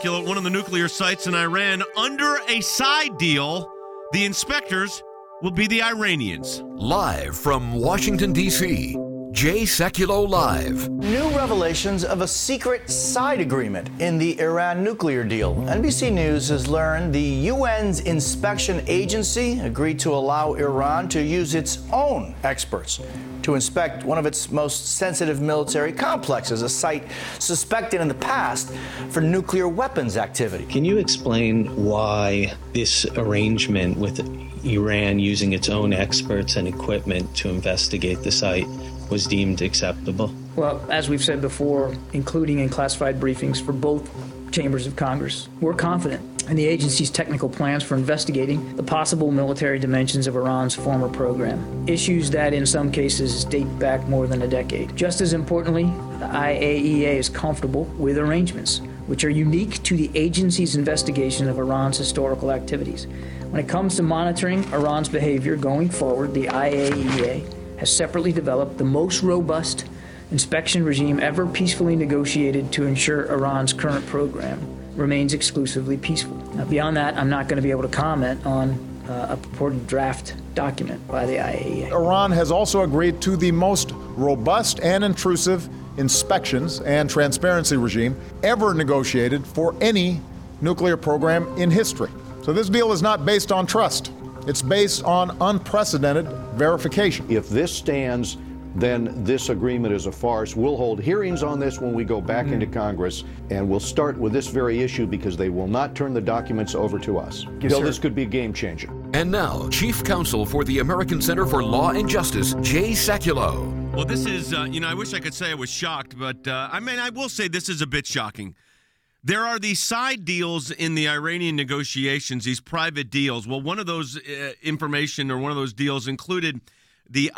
At one of the nuclear sites in Iran under a side deal. The inspectors will be the Iranians. Live from Washington, D.C., Jay Sekulow Live. New revelations of a secret side agreement in the Iran nuclear deal. NBC News has learned the UN's inspection agency agreed to allow Iran to use its own experts to inspect one of its most sensitive military complexes, a site suspected in the past for nuclear weapons activity. Can you explain why this arrangement with Iran using its own experts and equipment to investigate the site was deemed acceptable? Well, as we've said before, including in classified briefings for both chambers of Congress, we're confident in the agency's technical plans for investigating the possible military dimensions of Iran's former program, issues that in some cases date back more than a decade. Just as importantly, the IAEA is comfortable with arrangements which are unique to the agency's investigation of Iran's historical activities. When it comes to monitoring Iran's behavior going forward, the IAEA has separately developed the most robust inspection regime ever peacefully negotiated to ensure Iran's current program remains exclusively peaceful. Now, beyond that, I'm not going to be able to comment on a purported draft document by the IAEA. Iran has also agreed to the most robust and intrusive inspections and transparency regime ever negotiated for any nuclear program in history. So this deal is not based on trust. It's based on unprecedented verification. If this stands, then this agreement is a farce. We'll hold hearings on this when we go back into Congress, and we'll start with this very issue because they will not turn the documents over to us. Bill, this could be a game changer. And now, Chief Counsel for the American Center for Law and Justice, Jay Sekulow. Well, this is, I wish I could say I was shocked, but I will say this is a bit shocking. There are these side deals in the Iranian negotiations, these private deals. Well, one of those information or one of those deals included the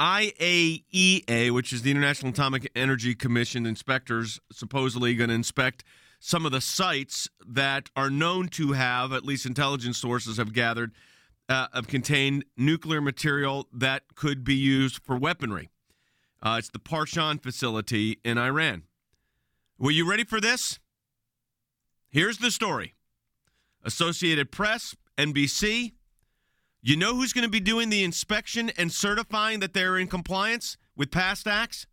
IAEA, which is the International Atomic Energy Commission inspectors, supposedly going to inspect some of the sites that are known to have, at least intelligence sources have gathered, have contained nuclear material that could be used for weaponry. It's the Parshan facility in Iran. Were you ready for this? Here's the story. Associated Press, NBC. You know who's going to be doing the inspection and certifying that they're in compliance with past acts?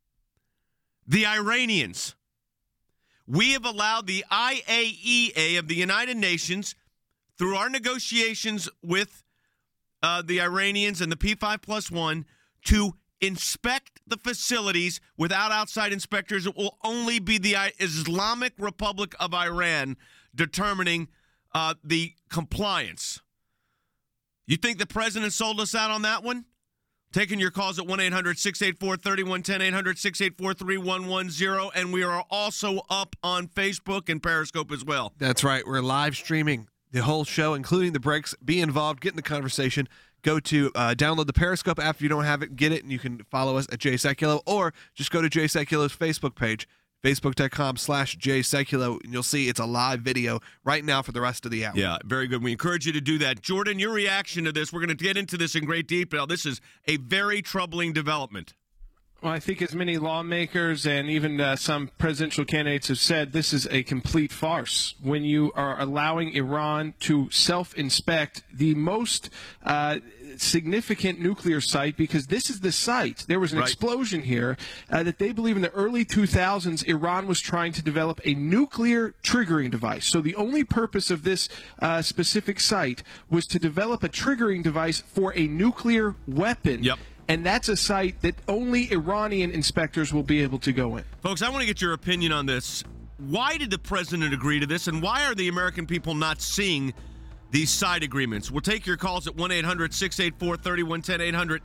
The Iranians. We have allowed the IAEA of the United Nations, through our negotiations with the Iranians and the P5+1, to inspect the facilities without outside inspectors. It will only be the Islamic Republic of Iran determining the compliance. You think the president sold us out on that one? Taking your calls at 1-800-684-3110, 800-684-3110, and we are also up on Facebook and Periscope as well. That's right. We're live streaming the whole show, including the breaks. Be involved, get in the conversation. Go to download the Periscope app if you don't have it, get it, and you can follow us at Jay Sekulow, or just go to Jay Sekulow's Facebook page, facebook.com/Jay Sekulow, and you'll see it's a live video right now for the rest of the hour. Yeah, very good. We encourage you to do that. Jordan, your reaction to this, we're going to get into this in great detail. This is a very troubling development. Well, I think as many lawmakers and even some presidential candidates have said, this is a complete farce when you are allowing Iran to self-inspect the most significant nuclear site, because this is the site. There was an explosion here that they believe in the early 2000s, Iran was trying to develop a nuclear triggering device. So the only purpose of this specific site was to develop a triggering device for a nuclear weapon. Yep. And that's a site that only Iranian inspectors will be able to go in. Folks, I want to get your opinion on this. Why did the president agree to this, and why are the American people not seeing these side agreements? We'll take your calls at 1-800-684-3110,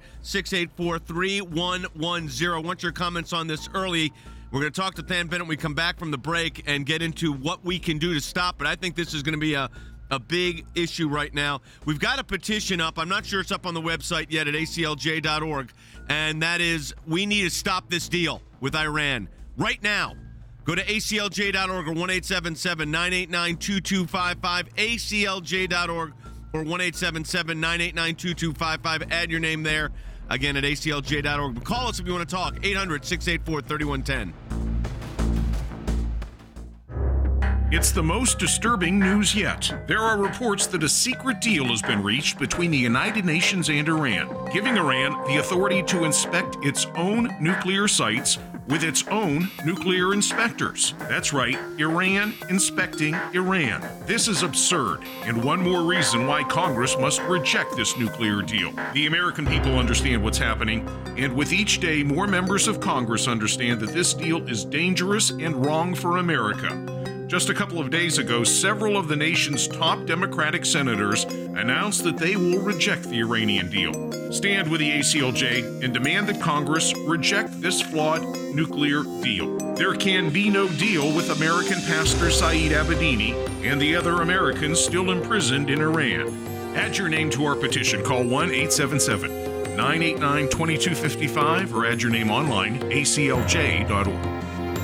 800-684-3110. I want your comments on this early. We're going to talk to Than Bennett when we come back from the break and get into what we can do to stop it. I think this is going to be a big issue right now. We've got a petition up. I'm not sure it's up on the website yet at aclj.org, and that is, we need to stop this deal with Iran right now. Go to aclj.org or 1-877-989-2255, aclj.org or 1-877-989-2255. Add your name there, again, at aclj.org. But call us if you want to talk, 800-684-3110. It's the most disturbing news yet. There are reports that a secret deal has been reached between the United Nations and Iran, giving Iran the authority to inspect its own nuclear sites with its own nuclear inspectors. That's right, Iran inspecting Iran. This is absurd, and one more reason why Congress must reject this nuclear deal. The American people understand what's happening, and with each day, more members of Congress understand that this deal is dangerous and wrong for America. Just a couple of days ago, several of the nation's top Democratic senators announced that they will reject the Iranian deal. Stand with the ACLJ and demand that Congress reject this flawed nuclear deal. There can be no deal with American pastor Saeed Abedini and the other Americans still imprisoned in Iran. Add your name to our petition. Call 1-877-989-2255 or add your name online, aclj.org.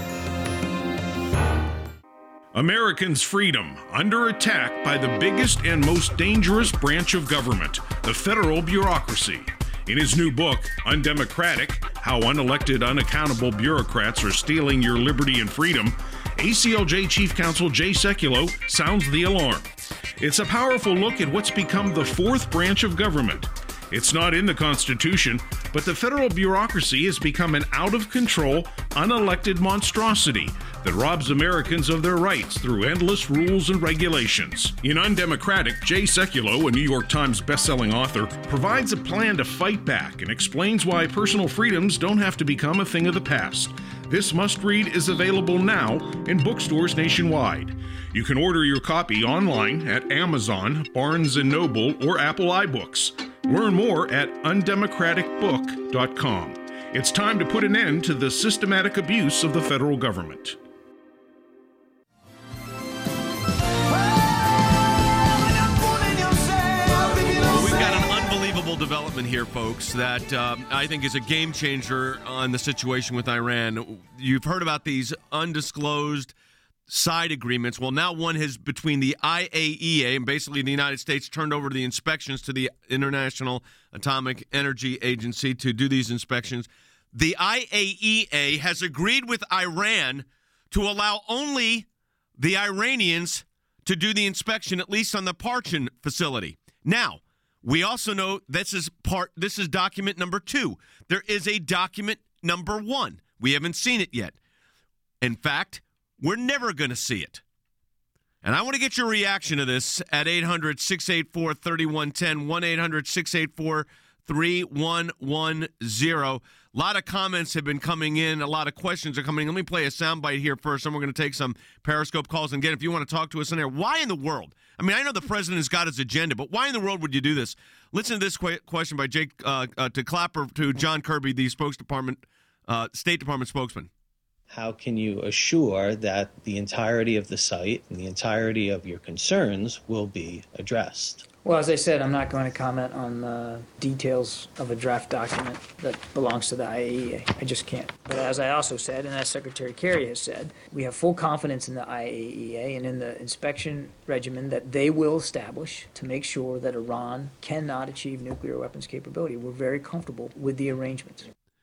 Americans' freedom under attack by the biggest and most dangerous branch of government, the federal bureaucracy. In his new book, Undemocratic: How Unelected, Unaccountable Bureaucrats Are Stealing Your Liberty and Freedom, ACLJ Chief Counsel Jay Sekulow sounds the alarm. It's a powerful look at what's become the fourth branch of government. It's not in the Constitution, but the federal bureaucracy has become an out-of-control, unelected monstrosity that robs Americans of their rights through endless rules and regulations. In Undemocratic, Jay Sekulow, a New York Times bestselling author, provides a plan to fight back and explains why personal freedoms don't have to become a thing of the past. This must-read is available now in bookstores nationwide. You can order your copy online at Amazon, Barnes & Noble, or Apple iBooks. Learn more at undemocraticbook.com. It's time to put an end to the systematic abuse of the federal government. Well, we've got an unbelievable development here, folks, that I think is a game changer on the situation with Iran. You've heard about these undisclosed side agreements. Well, now one is between the IAEA, and basically the United States turned over the inspections to the International Atomic Energy Agency to do these inspections. The IAEA has agreed with Iran to allow only the Iranians to do the inspection, at least on the Parchin facility. Now, we also know this is document number 2. There is a document number 1. We haven't seen it yet. In fact, we're never going to see it. And I want to get your reaction to this at 800-684-3110, 1-800-684-3110. A lot of comments have been coming in. A lot of questions are coming in. Let me play a soundbite here first, and we're going to take some Periscope calls. And again, if you want to talk to us in there, why in the world? I mean, I know the president has got his agenda, but why in the world would you do this? Listen to this question by Jake to Clapper to John Kirby, the State Department spokesman. How can you assure that the entirety of the site and the entirety of your concerns will be addressed? Well, as I said, I'm not going to comment on the details of a draft document that belongs to the IAEA. I just can't. But as I also said, and as Secretary Kerry has said, we have full confidence in the IAEA and in the inspection regimen that they will establish to make sure that Iran cannot achieve nuclear weapons capability. We're very comfortable with the arrangements.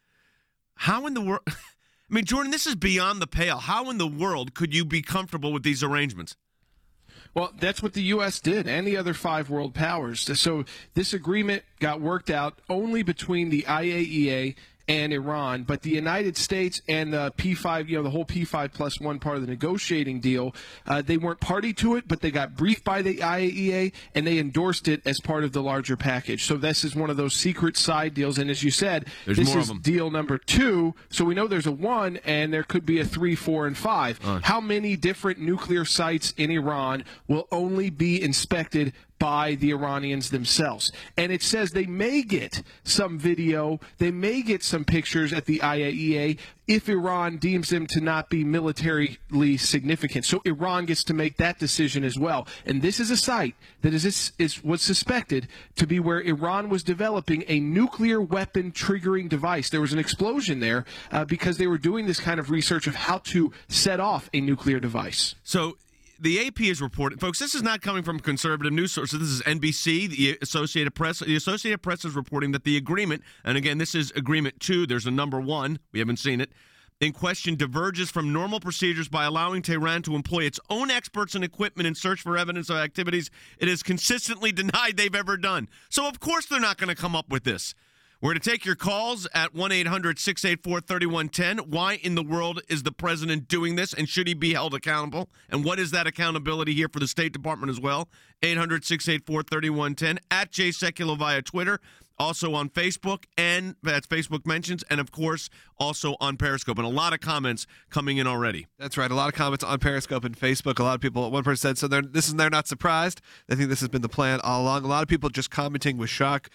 How in the world... I mean, Jordan, this is beyond the pale. How in the world could you be comfortable with these arrangements? Well, that's what the U.S. did and the other 5 world powers. So this agreement got worked out only between the IAEA and Iran, but the United States and the P5, the whole P5+1 part of the negotiating deal, they weren't party to it, but they got briefed by the IAEA and they endorsed it as part of the larger package. So this is one of those secret side deals, and as you said, this is deal number 2. So we know there's a 1, and there could be a 3, 4, and 5. How many different nuclear sites in Iran will only be inspected by the Iranians themselves? And it says they may get some video, they may get some pictures at the IAEA if Iran deems them to not be militarily significant. So Iran gets to make that decision as well. And this is a site that was suspected to be where Iran was developing a nuclear weapon triggering device. There was an explosion there because they were doing this kind of research of how to set off a nuclear device. So the AP is reporting, folks, this is not coming from conservative news sources. This is NBC, the Associated Press. The Associated Press is reporting that the agreement, and again, this is agreement 2, there's a number 1, we haven't seen it, in question diverges from normal procedures by allowing Tehran to employ its own experts and equipment in search for evidence of activities it has consistently denied they've ever done. So, of course, they're not going to come up with this. We're going to take your calls at 1-800-684-3110. Why in the world is the president doing this, and should he be held accountable? And what is that accountability here for the State Department as well? 800-684-3110, at Jay Sekulow via Twitter, also on Facebook, and that's Facebook Mentions, and, of course, also on Periscope. And a lot of comments coming in already. That's right. A lot of comments on Periscope and Facebook. A lot of people, one person said, they're not surprised. They think this has been the plan all along. A lot of people just commenting with shock.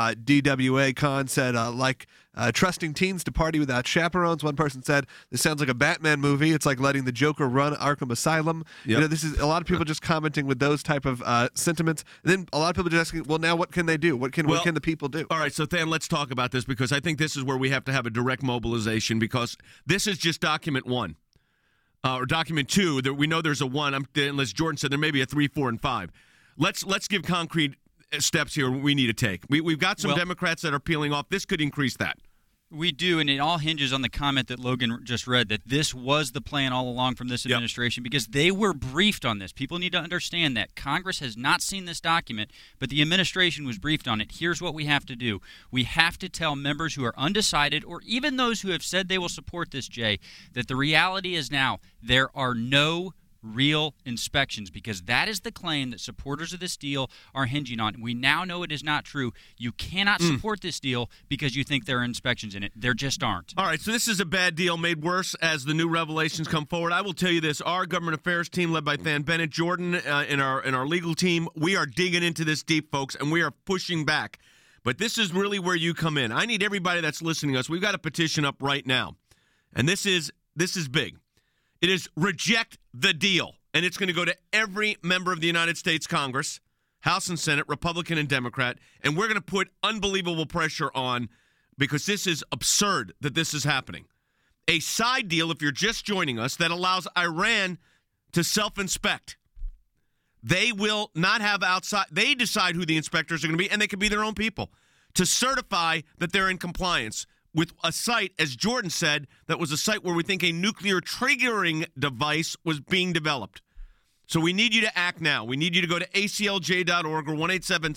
DWA Khan said, trusting teens to party without chaperones. One person said, this sounds like a Batman movie. It's like letting the Joker run Arkham Asylum. Yep. This is a lot of people just commenting with those type of sentiments. And then a lot of people just asking, well, now what can they do? What can the people do? All right, so Than, let's talk about this, because I think this is where we have to have a direct mobilization, because this is just document 1. Or document 2. We know there's a 1. Unless Jordan said there may be a 3, 4, and 5. Let's give concrete steps here we need to take. We've got some Democrats that are peeling off. This could increase that. We do, and it all hinges on the comment that Logan just read, that this was the plan all along from this administration, because they were briefed on this. People need to understand that. Congress has not seen this document, but the administration was briefed on it. Here's what we have to do. We have to tell members who are undecided, or even those who have said they will support this, Jay, that the reality is now there are no real inspections, because that is the claim that supporters of this deal are hinging on. We now know it is not true. You cannot support this deal because you think there are inspections in it. There just aren't. All right, so this is a bad deal made worse as the new revelations come forward. I will tell you this. Our government affairs team, led by Than Bennett, Jordan, in our legal team, we are digging into this deep, folks, and we are pushing back. But this is really where you come in. I need everybody that's listening to us. We've got a petition up right now, and this is big. It is reject the deal, and it's going to go to every member of the United States Congress, House and Senate, Republican and Democrat, and we're going to put unbelievable pressure on, because this is absurd that this is happening. A side deal, if you're just joining us, that allows Iran to self-inspect. They will not have outside. They decide who the inspectors are going to be, and they can be their own people, to certify that they're in compliance with a site, as Jordan said, that was a site where we think a nuclear triggering device was being developed. So we need you to act now. We need you to go to aclj.org or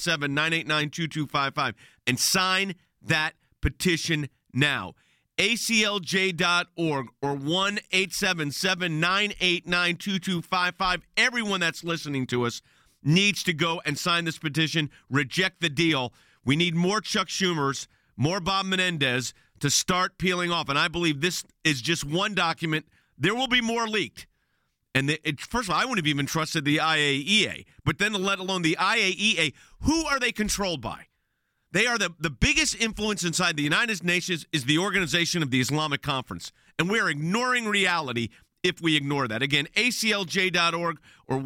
1-877-989-2255 and sign that petition now. aclj.org or 1-877-989-2255. Everyone that's listening to us needs to go and sign this petition. Reject the deal. We need more Chuck Schumers, more Bob Menendez, to start peeling off. And I believe this is just one document. There will be more leaked. And first of all, I wouldn't have even trusted the IAEA. But then let alone the IAEA, who are they controlled by? They are the biggest influence inside the United Nations is the Organization of the Islamic Conference. And we are ignoring reality if we ignore that. Again, aclj.org or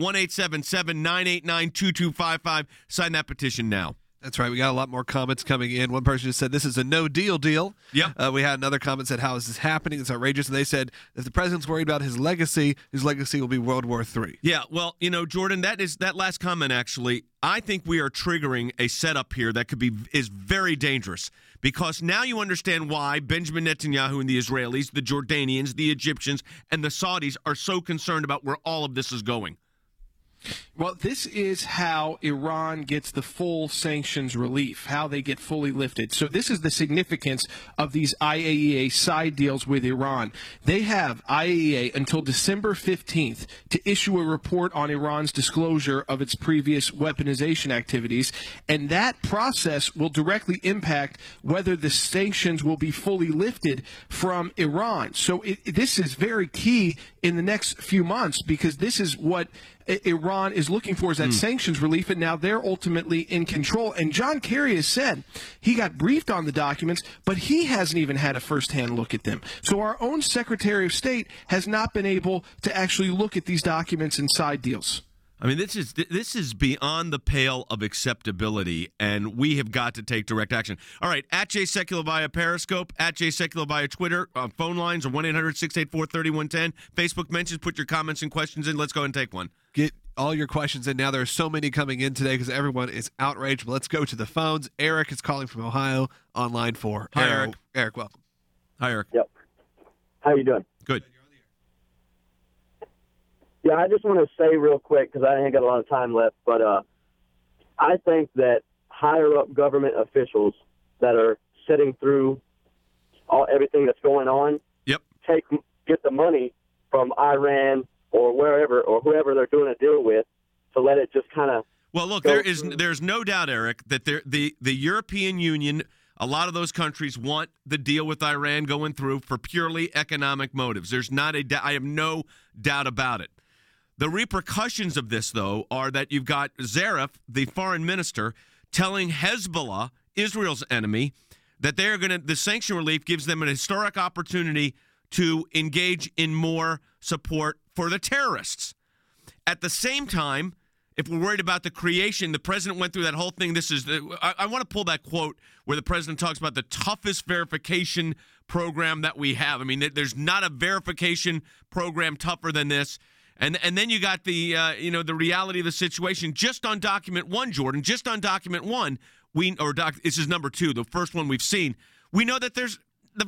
1-877-989-2255. Sign that petition now. That's right. We got a lot more comments coming in. One person just said, this is a no-deal deal. Yep. We had another comment that said, how is this happening? It's outrageous. And they said, if the president's worried about his legacy will be World War III. Yeah, well, Jordan, that last comment, actually, I think we are triggering a setup here that is very dangerous, because now you understand why Benjamin Netanyahu and the Israelis, the Jordanians, the Egyptians, and the Saudis are so concerned about where all of this is going. Well, this is how Iran gets the full sanctions relief, how they get fully lifted. So this is the significance of these IAEA side deals with Iran. They have IAEA until December 15th to issue a report on Iran's disclosure of its previous weaponization activities, and that process will directly impact whether the sanctions will be fully lifted from Iran. So this is very key in the next few months, because this is what Iran is looking for, is that sanctions relief, and now they're ultimately in control. And John Kerry has said he got briefed on the documents, but he hasn't even had a firsthand look at them. So our own Secretary of State has not been able to actually look at these documents and side deals. I mean, this is beyond the pale of acceptability, and we have got to take direct action. All right, at Jay Sekulow via Periscope, at Jay Sekulow via Twitter, phone lines are 1-800-684-3110. Facebook Mentions, put your comments and questions in. Let's go and take one. Get all your questions in now. There are so many coming in today because everyone is outraged. But let's go to the phones. Eric is calling from Ohio on line 4. Hi, Eric. Eric, welcome. Hi, Eric. Yep. How you doing? Good. Yeah, I just want to say real quick, because I ain't got a lot of time left, but I think that higher-up government officials that are sitting through everything that's going on, get the money from Iran or wherever or whoever they're doing a deal with to let it just kind of. Well, look, there's no doubt, Eric, that the European Union, a lot of those countries want the deal with Iran going through for purely economic motives. I have no doubt about it. The repercussions of this, though, are that you've got Zarif, the foreign minister, telling Hezbollah, Israel's enemy, that they're going to. The sanction relief gives them an historic opportunity to engage in more support for the terrorists. At the same time, if we're worried about the creation, the president went through that whole thing. I want to pull that quote where the president talks about the toughest verification program that we have. I mean, there's not a verification program tougher than this. And then you got the the reality of the situation. Just on document 1, Jordan. Just on document 1, this is number 2, the first one we've seen. We know that there's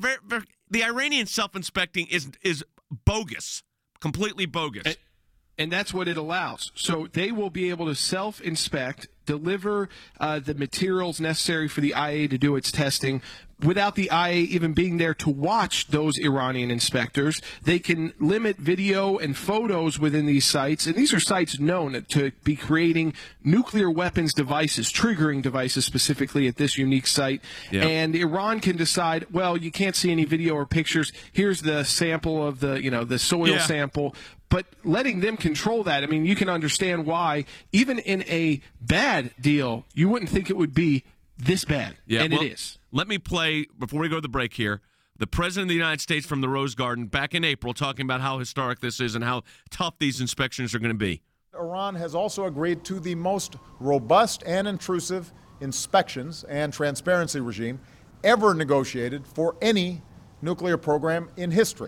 the Iranian self-inspecting is bogus, completely bogus. And that's what it allows. So they will be able to self-inspect, deliver the materials necessary for the IA to do its testing without the IA even being there to watch those Iranian inspectors. They can limit video and photos within these sites, and these are sites known to be creating nuclear weapons devices, triggering devices specifically at this unique site. Yeah. And Iran can decide, well, you can't see any video or pictures. Here's the sample of the soil sample. But letting them control that, I mean, you can understand why, even in a bad deal, you wouldn't think it would be this bad. Yeah, and it is. Let me play, before we go to the break here, the President of the United States from the Rose Garden back in April talking about how historic this is and how tough these inspections are going to be. Iran has also agreed to the most robust and intrusive inspections and transparency regime ever negotiated for any nuclear program in history.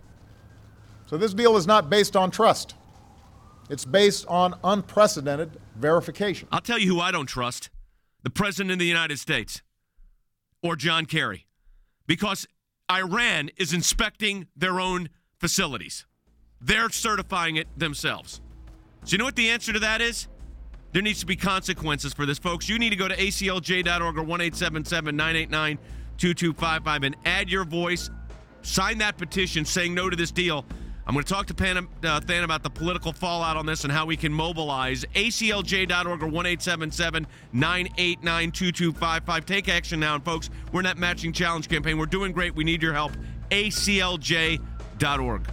So this deal is not based on trust. It's based on unprecedented verification. I'll tell you who I don't trust. The President of the United States or John Kerry. Because Iran is inspecting their own facilities. They're certifying it themselves. So you know what the answer to that is? There needs to be consequences for this, folks. You need to go to aclj.org or 1-877-989-2255 and add your voice. Sign that petition saying no to this deal. I'm going to talk to Than about the political fallout on this and how we can mobilize. ACLJ.org or 1-877-989-2255. Take action now. And, folks, we're in that matching challenge campaign. We're doing great. We need your help. ACLJ.org.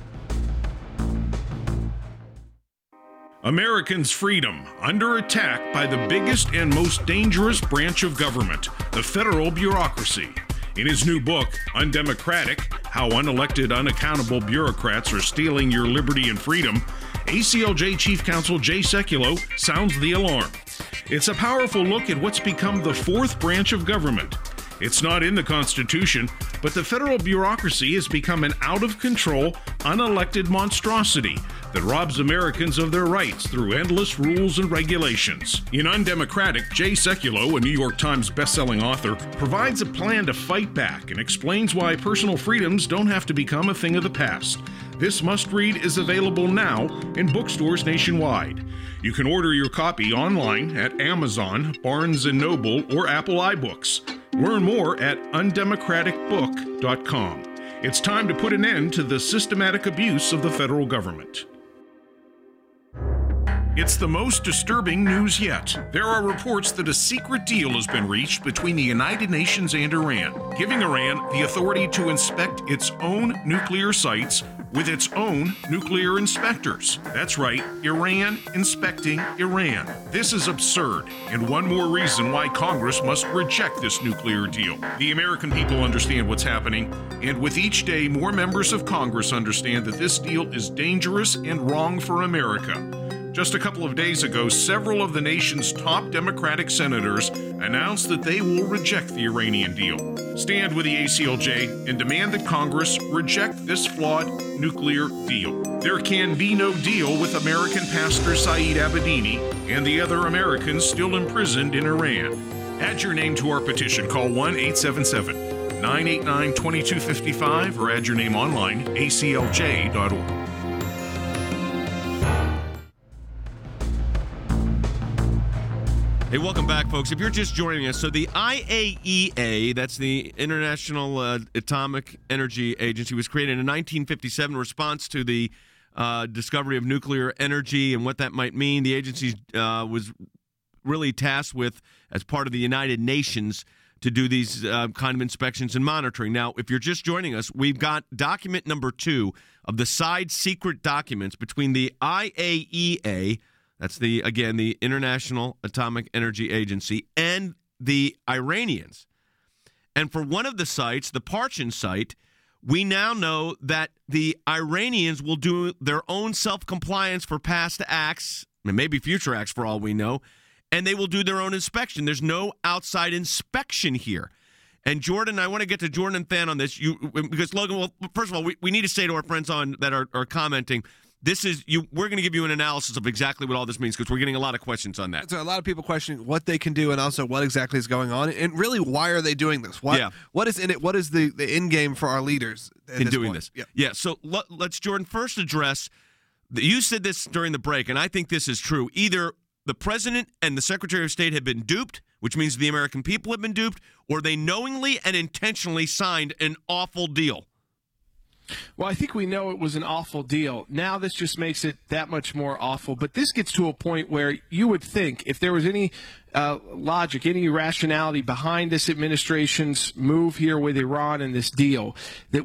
Americans' freedom under attack by the biggest and most dangerous branch of government, the federal bureaucracy. In his new book, Undemocratic: How Unelected, Unaccountable Bureaucrats Are Stealing Your Liberty and Freedom, ACLJ Chief Counsel Jay Sekulow sounds the alarm. It's a powerful look at what's become the fourth branch of government. It's not in the Constitution, but the federal bureaucracy has become an out-of-control, unelected monstrosity that robs Americans of their rights through endless rules and regulations. In Undemocratic, Jay Sekulow, a New York Times bestselling author, provides a plan to fight back and explains why personal freedoms don't have to become a thing of the past. This must-read is available now in bookstores nationwide. You can order your copy online at Amazon, Barnes & Noble, or Apple iBooks. Learn more at undemocraticbook.com. It's time to put an end to the systematic abuse of the federal government. It's the most disturbing news yet. There are reports that a secret deal has been reached between the United Nations and Iran, giving Iran the authority to inspect its own nuclear sites with its own nuclear inspectors. That's right, Iran inspecting Iran. This is absurd, and one more reason why Congress must reject this nuclear deal. The American people understand what's happening, and with each day, more members of Congress understand that this deal is dangerous and wrong for America. Just a couple of days ago, several of the nation's top Democratic senators announced that they will reject the Iranian deal. Stand with the ACLJ and demand that Congress reject this flawed nuclear deal. There can be no deal with American pastor Saeed Abedini and the other Americans still imprisoned in Iran. Add your name to our petition. Call 1-877 989-2255 or add your name online, aclj.org. Hey, welcome back, folks. If you're just joining us, so the IAEA, that's the International Atomic Energy Agency, was created in 1957 in response to the discovery of nuclear energy and what that might mean. The agency was really tasked with, as part of the United Nations, to do these kind of inspections and monitoring. Now, if you're just joining us, we've got document number 2 of the side secret documents between the IAEA, that's the International Atomic Energy Agency, and the Iranians. And for one of the sites, the Parchin site, we now know that the Iranians will do their own self-compliance for past acts, and maybe future acts for all we know, and they will do their own inspection. There's no outside inspection here. And Jordan, I want to get to Jordan and Than on this, because Logan, well, first of all, we need to say to our friends on that are commenting, we're going to give you an analysis of exactly what all this means, because we're getting a lot of questions on that. So a lot of people questioning what they can do and also what exactly is going on, and really why are they doing this? What is in it? What is the end game for our leaders in doing this? Yeah. So let's, Jordan, first address. You said this during the break, and I think this is true. Either the president and the Secretary of State have been duped, which means the American people have been duped, or they knowingly and intentionally signed an awful deal. Well, I think we know it was an awful deal. Now this just makes it that much more awful. But this gets to a point where you would think if there was any logic, any rationality behind this administration's move here with Iran and this deal, that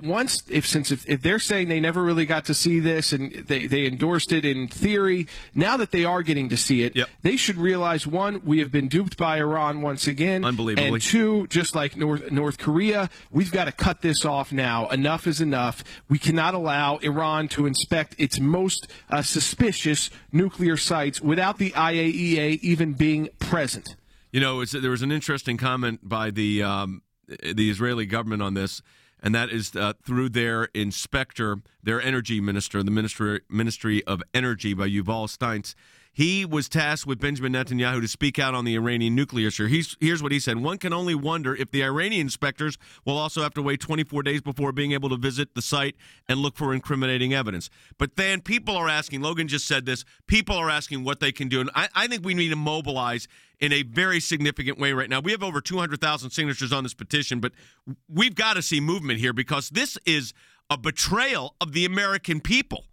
if they're saying they never really got to see this and they endorsed it in theory, now that they are getting to see it, they should realize, one, we have been duped by Iran once again. Unbelievably. And two, just like North Korea, we've got to cut this off now. Enough is enough. We cannot allow Iran to inspect its most suspicious nuclear sites without the IAEA even being present. You know, there was an interesting comment by the Israeli government on this, and that is through their inspector, their energy minister, the Ministry of Energy by Yuval Steintz. He was tasked with Benjamin Netanyahu to speak out on the Iranian nuclear issue. Here's what he said. One can only wonder if the Iranian inspectors will also have to wait 24 days before being able to visit the site and look for incriminating evidence. But then people are asking, Logan just said this, people are asking what they can do. And I think we need to mobilize in a very significant way right now. We have over 200,000 signatures on this petition, but we've got to see movement here, because this is a betrayal of the American people.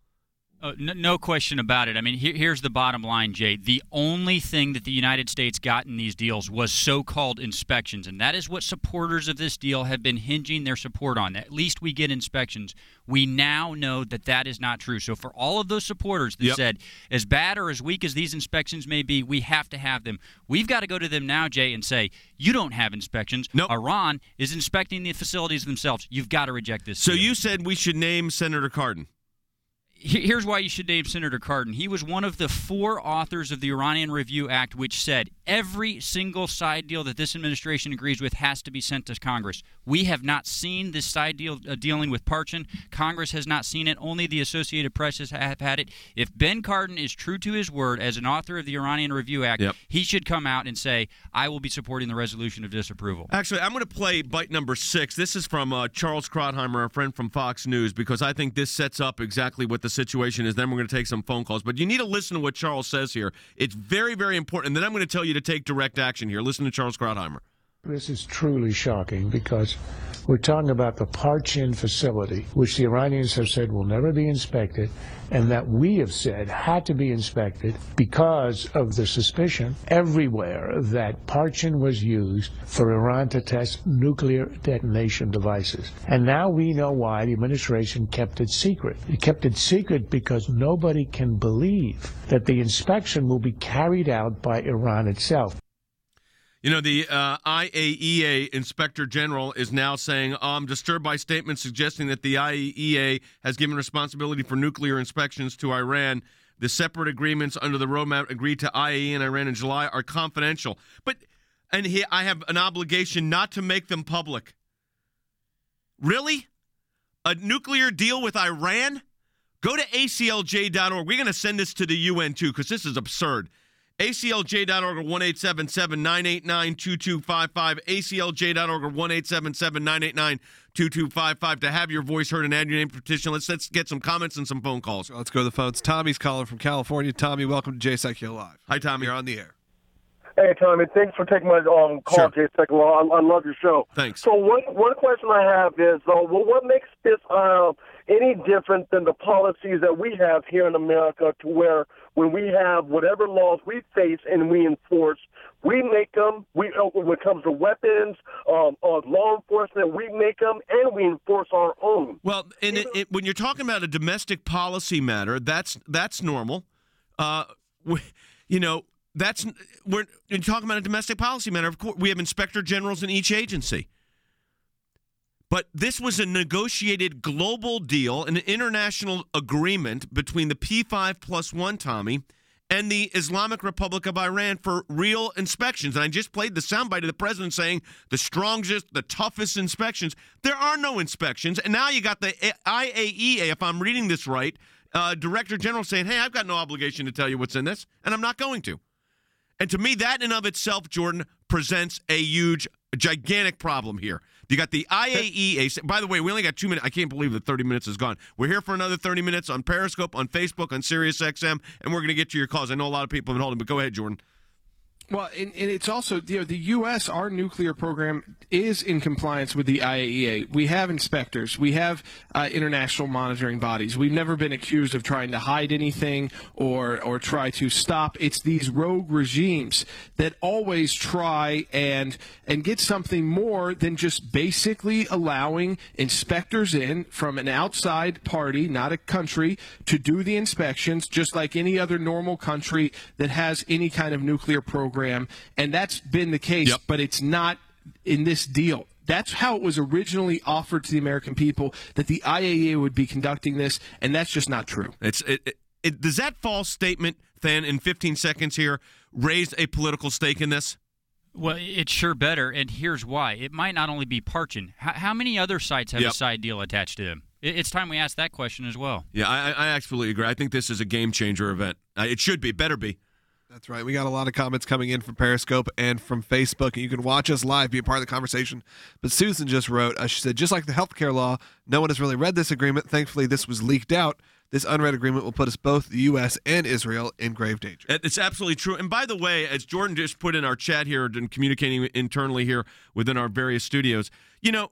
No question about it. I mean, here's the bottom line, Jay. The only thing that the United States got in these deals was so-called inspections, and that is what supporters of this deal have been hinging their support on. At least we get inspections. We now know that that is not true. So for all of those supporters that said, as bad or as weak as these inspections may be, we have to have them, we've got to go to them now, Jay, and say, you don't have inspections. Nope. Iran is inspecting the facilities themselves. You've got to reject this deal. So you said we should name Senator Cardin. Here's why you should name Senator Cardin. He was one of the 4 authors of the Iranian Review Act, which said every single side deal that this administration agrees with has to be sent to Congress. We have not seen this side deal dealing with Parchin. Congress has not seen it. Only the Associated Press have had it. If Ben Cardin is true to his word as an author of the Iranian Review Act, he should come out and say, I will be supporting the resolution of disapproval. Actually, I'm going to play bite number 6. This is from Charles Krauthammer, a friend from Fox News, because I think this sets up exactly what the situation is. Then we're going to take some phone calls. But you need to listen to what Charles says here. It's very, very important. And then I'm going to tell you to take direct action here. Listen to Charles Krauthammer. This is truly shocking, because we're talking about the Parchin facility, which the Iranians have said will never be inspected, and that we have said had to be inspected because of the suspicion everywhere that Parchin was used for Iran to test nuclear detonation devices. And now we know why the administration kept it secret. It kept it secret because nobody can believe that the inspection will be carried out by Iran itself. You know, the IAEA Inspector General is now saying, I'm disturbed by statements suggesting that the IAEA has given responsibility for nuclear inspections to Iran. The separate agreements under the roadmap agreed to IAEA and Iran in July are confidential. I have an obligation not to make them public. Really? A nuclear deal with Iran? Go to aclj.org. We're going to send this to the UN, too, because this is absurd. ACLJ.org or 1-877-989-2255. ACLJ.org or 1-877-989-2255 to have your voice heard and add your name to the petition. Let's get some comments and some phone calls. Let's go to the phones. Tommy's calling from California. Tommy, welcome to Jay Sekulow Live. Hi, Tommy. You're on the air. Hey, Tommy. Thanks for taking my call, Sure. Jay Sekulow. I love your show. Thanks. So one question I have is, what makes this any different than the policies that we have here in America, to where when we have whatever laws we face and we enforce, we make them. When it comes to weapons, law enforcement, we make them and we enforce our own. Well, when you're talking about a domestic policy matter, that's normal. We're talking about a domestic policy matter. Of course, we have inspector generals in each agency. But this was a negotiated global deal, an international agreement between the P5+1, Tommy, and the Islamic Republic of Iran for real inspections. And I just played the soundbite of the president saying the strongest, the toughest inspections. There are no inspections. And now you got the IAEA, if I'm reading this right, Director General saying, hey, I've got no obligation to tell you what's in this, and I'm not going to. And to me, that in of itself, Jordan, presents a gigantic problem here. You got the IAEA. By the way, we only got 2 minutes. I can't believe that 30 minutes is gone. We're here for another 30 minutes on Periscope, on Facebook, on SiriusXM, and we're going to get to your calls. I know a lot of people have been holding, but go ahead, Jordan. Well, and it's also, the U.S., our nuclear program is in compliance with the IAEA. We have inspectors. We have international monitoring bodies. We've never been accused of trying to hide anything or try to stop. It's these rogue regimes that always try and get something more than just basically allowing inspectors in from an outside party, not a country, to do the inspections, just like any other normal country that has any kind of nuclear program. And that's been the case, but it's not in this deal. That's how it was originally offered to the American people, that the IAEA would be conducting this, and that's just not true. Does that false statement, then, in 15 seconds here, raise a political stake in this? Well, it's sure better, and here's why. It might not only be Parchin. How many other sites have a side deal attached to them? It's time we ask that question as well. Yeah, I absolutely agree. I think this is a game-changer event. It should be. Better be. That's right. We got a lot of comments coming in from Periscope and from Facebook. You can watch us live, be a part of the conversation. But Susan just wrote, she said, just like the healthcare law, no one has really read this agreement. Thankfully, this was leaked out. This unread agreement will put us both, the U.S. and Israel, in grave danger. It's absolutely true. And by the way, as Jordan just put in our chat here and communicating internally here within our various studios, the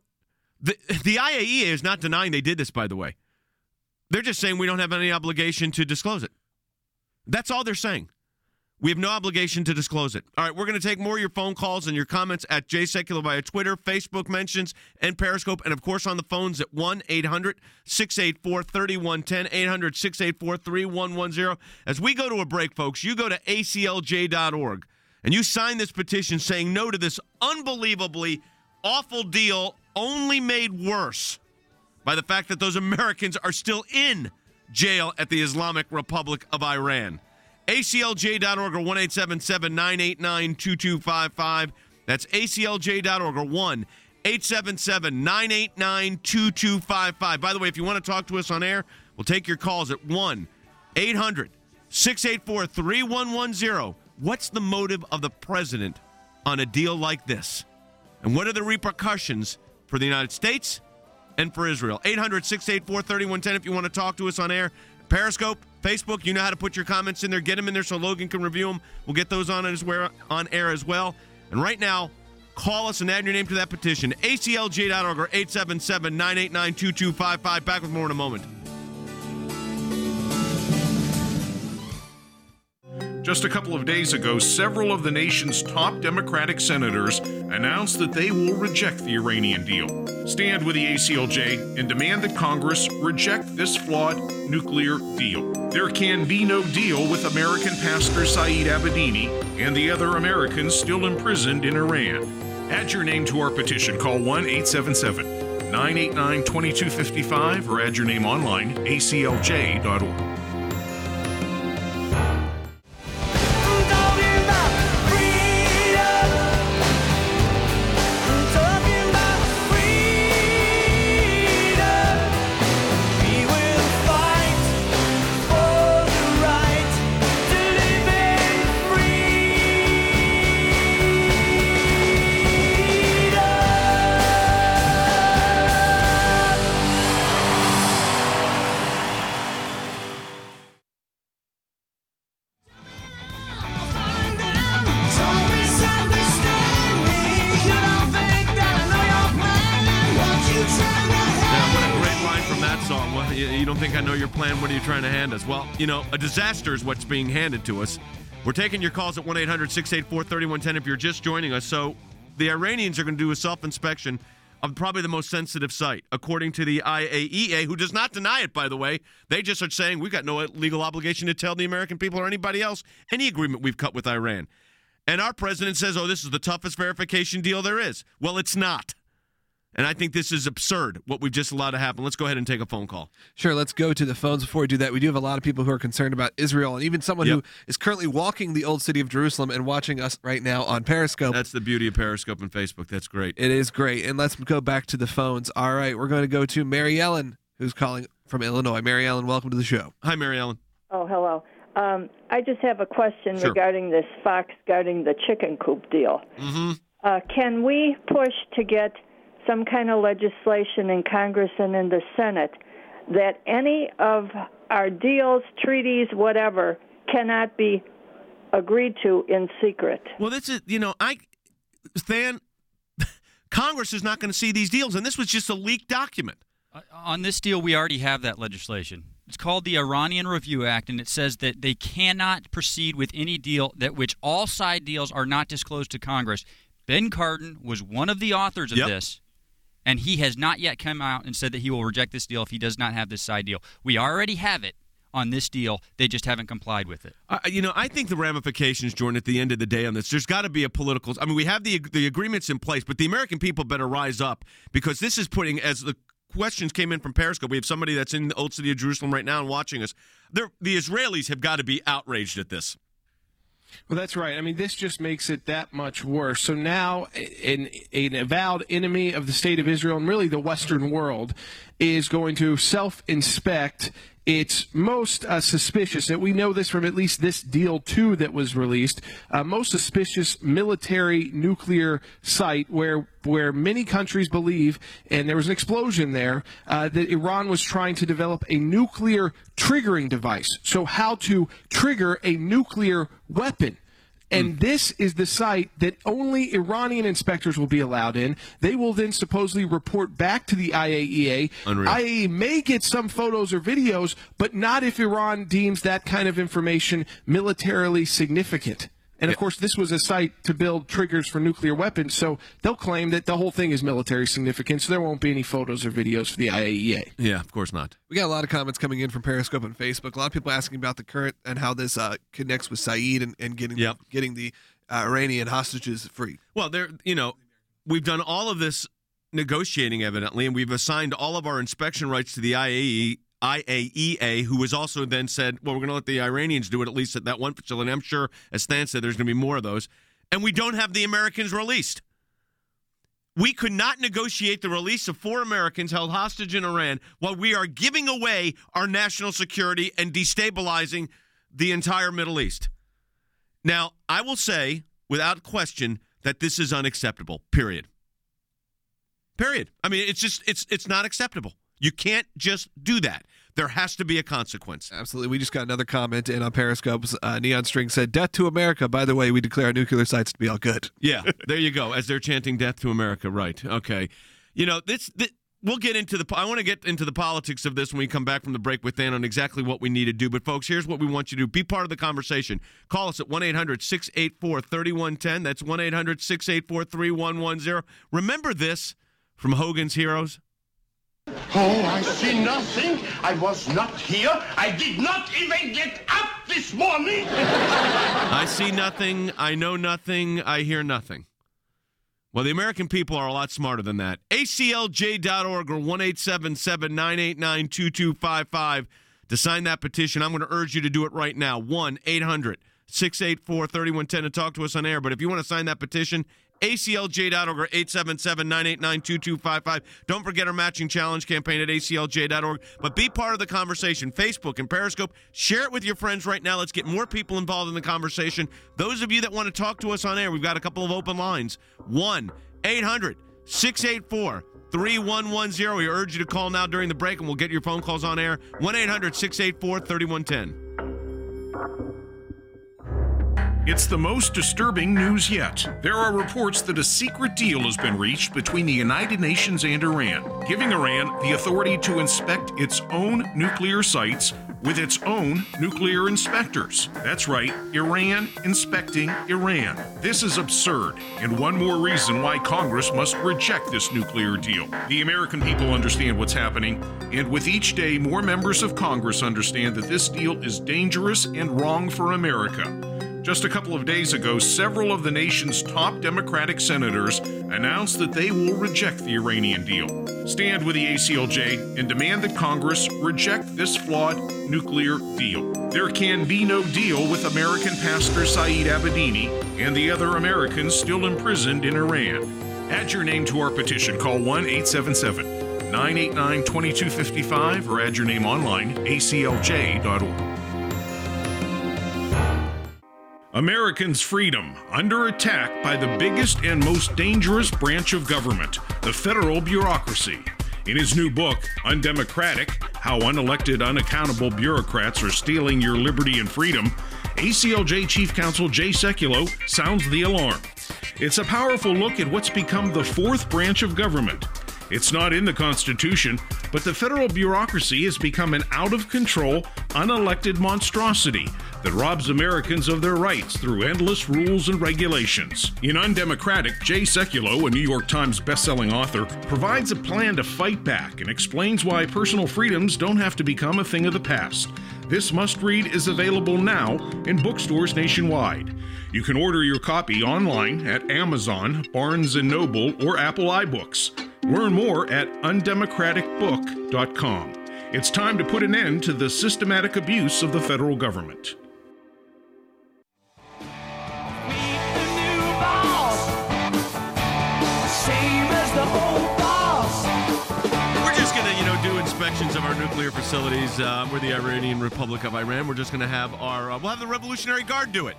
IAEA is not denying they did this, by the way. They're just saying we don't have any obligation to disclose it. That's all they're saying. We have no obligation to disclose it. All right, we're going to take more of your phone calls and your comments at Jay Sekulow via Twitter, Facebook mentions, and Periscope, and, of course, on the phones at 1-800-684-3110, 800-684-3110. As we go to a break, folks, you go to aclj.org, and you sign this petition saying no to this unbelievably awful deal, only made worse by the fact that those Americans are still in jail at the Islamic Republic of Iran. ACLJ.org or 1-877-989-2255. That's ACLJ.org or 1-877-989-2255. By the way, if you want to talk to us on air, we'll take your calls at 1-800-684-3110. What's the motive of the president on a deal like this? And what are the repercussions for the United States and for Israel? 800-684-3110 if you want to talk to us on air. Periscope, Facebook, you know how to put your comments in there. Get them in there so Logan can review them. We'll get those on air as well. And right now, call us and add your name to that petition. ACLJ.org or 877-989-2255. Back with more in a moment. Just a couple of days ago, several of the nation's top Democratic senators announced that they will reject the Iranian deal. Stand with the ACLJ and demand that Congress reject this flawed nuclear deal. There can be no deal with American pastor Saeed Abedini and the other Americans still imprisoned in Iran. Add your name to our petition. Call 1-877-989-2255 or add your name online, aclj.org. Free You don't think I know your plan? What are you trying to hand us? Well, a disaster is what's being handed to us. We're taking your calls at 1-800-684-3110 if you're just joining us. So the Iranians are going to do a self-inspection of probably the most sensitive site, according to the IAEA, who does not deny it, by the way. They just are saying we've got no legal obligation to tell the American people or anybody else any agreement we've cut with Iran. And our president says, this is the toughest verification deal there is. Well, it's not. And I think this is absurd, what we've just allowed to happen. Let's go ahead and take a phone call. Sure, let's go to the phones. Before we do that, we do have a lot of people who are concerned about Israel, and even someone who is currently walking the old city of Jerusalem and watching us right now on Periscope. That's the beauty of Periscope and Facebook. That's great. It is great. And let's go back to the phones. All right, we're going to go to Mary Ellen, who's calling from Illinois. Mary Ellen, welcome to the show. Hi, Mary Ellen. Oh, hello. I just have a question regarding this Fox guarding the chicken coop deal. Mm-hmm. Can we push to get some kind of legislation in Congress and in the Senate that any of our deals, treaties, whatever, cannot be agreed to in secret? Well, this is, Stan, Congress is not going to see these deals, and this was just a leaked document. On this deal, we already have that legislation. It's called the Iranian Review Act, and it says that they cannot proceed with any deal that which all side deals are not disclosed to Congress. Ben Cardin was one of the authors of this, and he has not yet come out and said that he will reject this deal if he does not have this side deal. We already have it on this deal. They just haven't complied with it. I think the ramifications, Jordan, at the end of the day on this, there's got to be a political – we have the agreements in place, but the American people better rise up because this is putting – as the questions came in from Periscope, we have somebody that's in the old city of Jerusalem right now and watching us. The Israelis have got to be outraged at this. Well, that's right. This just makes it that much worse. So now an avowed enemy of the state of Israel and really the Western world is going to self-inspect its most suspicious, and we know this from at least this deal 2 that was released, most suspicious military nuclear site where many countries believe, and there was an explosion there, that Iran was trying to develop a nuclear triggering device. So how to trigger a nuclear weapon. And this is the site that only Iranian inspectors will be allowed in. They will then supposedly report back to the IAEA. Unreal. IAEA may get some photos or videos, but not if Iran deems that kind of information militarily significant. And, of course, this was a site to build triggers for nuclear weapons, so they'll claim that the whole thing is military significant, so there won't be any photos or videos for the IAEA. Yeah, of course not. We got a lot of comments coming in from Periscope and Facebook. A lot of people asking about the current and how this connects with Saeed and getting the Iranian hostages free. Well, we've done all of this negotiating, evidently, and we've assigned all of our inspection rights to the IAEA, who has also then said, well, we're going to let the Iranians do it, at least at that one facility. I'm sure, as Stan said, there's going to be more of those. And we don't have the Americans released. We could not negotiate the release of 4 Americans held hostage in Iran while we are giving away our national security and destabilizing the entire Middle East. Now, I will say, without question, that this is unacceptable, period. Period. It's not acceptable. You can't just do that. There has to be a consequence. Absolutely. We just got another comment in on Periscope's Neon String said, "Death to America. By the way, we declare our nuclear sites to be all good." Yeah, there you go. As they're chanting "Death to America," right? Okay. We'll get into I want to get into the politics of this when we come back from the break with Dan on exactly what we need to do. But folks, here's what we want you to do: be part of the conversation. Call us at 1-800-684-3110. That's 1-800-684-3110. Remember this from Hogan's Heroes. Oh, I see nothing. I was not here. I did not even get up this morning. I see nothing. I know nothing. I hear nothing. Well, the American people are a lot smarter than that. ACLJ.org or 1-877-989-2255 to sign that petition. I'm going to urge you to do it right now. 1-800-684-3110 to talk to us on air. But if you want to sign that petition, ACLJ.org or 877-989-2255. Don't forget our matching challenge campaign at ACLJ.org. But be part of the conversation. Facebook and Periscope. Share it with your friends right now. Let's get more people involved in the conversation. Those of you that want to talk to us on air, we've got a couple of open lines. 1-800-684-3110. We urge you to call now during the break, and we'll get your phone calls on air. 1-800-684-3110. It's the most disturbing news yet. There are reports that a secret deal has been reached between the United Nations and Iran, giving Iran the authority to inspect its own nuclear sites with its own nuclear inspectors. That's right, Iran inspecting Iran. This is absurd, and one more reason why Congress must reject this nuclear deal. The American people understand what's happening, and with each day, more members of Congress understand that this deal is dangerous and wrong for America. Just a couple of days ago, several of the nation's top Democratic senators announced that they will reject the Iranian deal. Stand with the ACLJ and demand that Congress reject this flawed nuclear deal. There can be no deal with American pastor Saeed Abedini and the other Americans still imprisoned in Iran. Add your name to our petition. Call 1-877-989-2255 or add your name online, aclj.org. Americans' freedom under attack by the biggest and most dangerous branch of government, the federal bureaucracy. In his new book, Undemocratic: How Unelected, Unaccountable Bureaucrats Are Stealing Your Liberty and Freedom, ACLJ Chief Counsel Jay Sekulow sounds the alarm. It's a powerful look at what's become the fourth branch of government. It's not in the Constitution, but the federal bureaucracy has become an out-of-control, unelected monstrosity that robs Americans of their rights through endless rules and regulations. In Undemocratic, Jay Sekulow, a New York Times bestselling author, provides a plan to fight back and explains why personal freedoms don't have to become a thing of the past. This must-read is available now in bookstores nationwide. You can order your copy online at Amazon, Barnes & Noble, or Apple iBooks. Learn more at undemocraticbook.com. It's time to put an end to the systematic abuse of the federal government. We're just going to, do inspections of our nuclear facilities. We're the Iranian Republic of Iran. We're just going to have we'll have the Revolutionary Guard do it.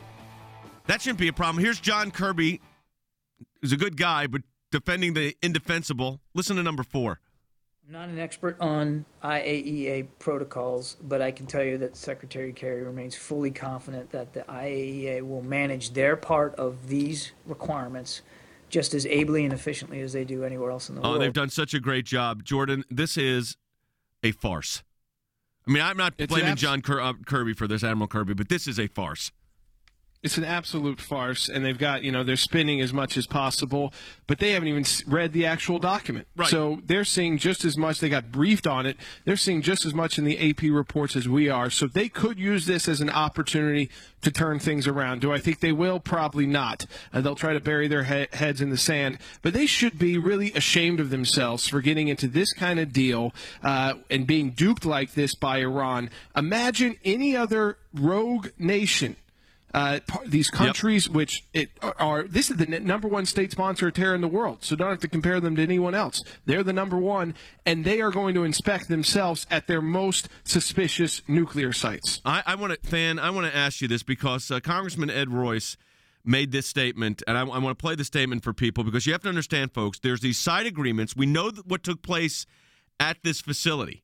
That shouldn't be a problem. Here's John Kirby, who's a good guy, but defending the indefensible. Listen to number 4. I'm not an expert on IAEA protocols, but I can tell you that Secretary Kerry remains fully confident that the IAEA will manage their part of these requirements just as ably and efficiently as they do anywhere else in the world. Oh, they've done such a great job. Jordan, this is a farce. I mean, I'm not blaming John Kirby for this, Admiral Kirby, but this is a farce. It's an absolute farce, and they've got, they're spinning as much as possible, but they haven't even read the actual document. Right. So they're seeing just as much. They got briefed on it. They're seeing just as much in the AP reports as we are. So they could use this as an opportunity to turn things around. Do I think they will? Probably not. They'll try to bury their heads in the sand. But they should be really ashamed of themselves for getting into this kind of deal and being duped like this by Iran. Imagine any other rogue nation. These countries, this is the number one state sponsor of terror in the world, so don't have to compare them to anyone else. They're the number one, and they are going to inspect themselves at their most suspicious nuclear sites. I want to ask you this because Congressman Ed Royce made this statement, and I want to play the statement for people because you have to understand, folks, there's these side agreements. We know what took place at this facility.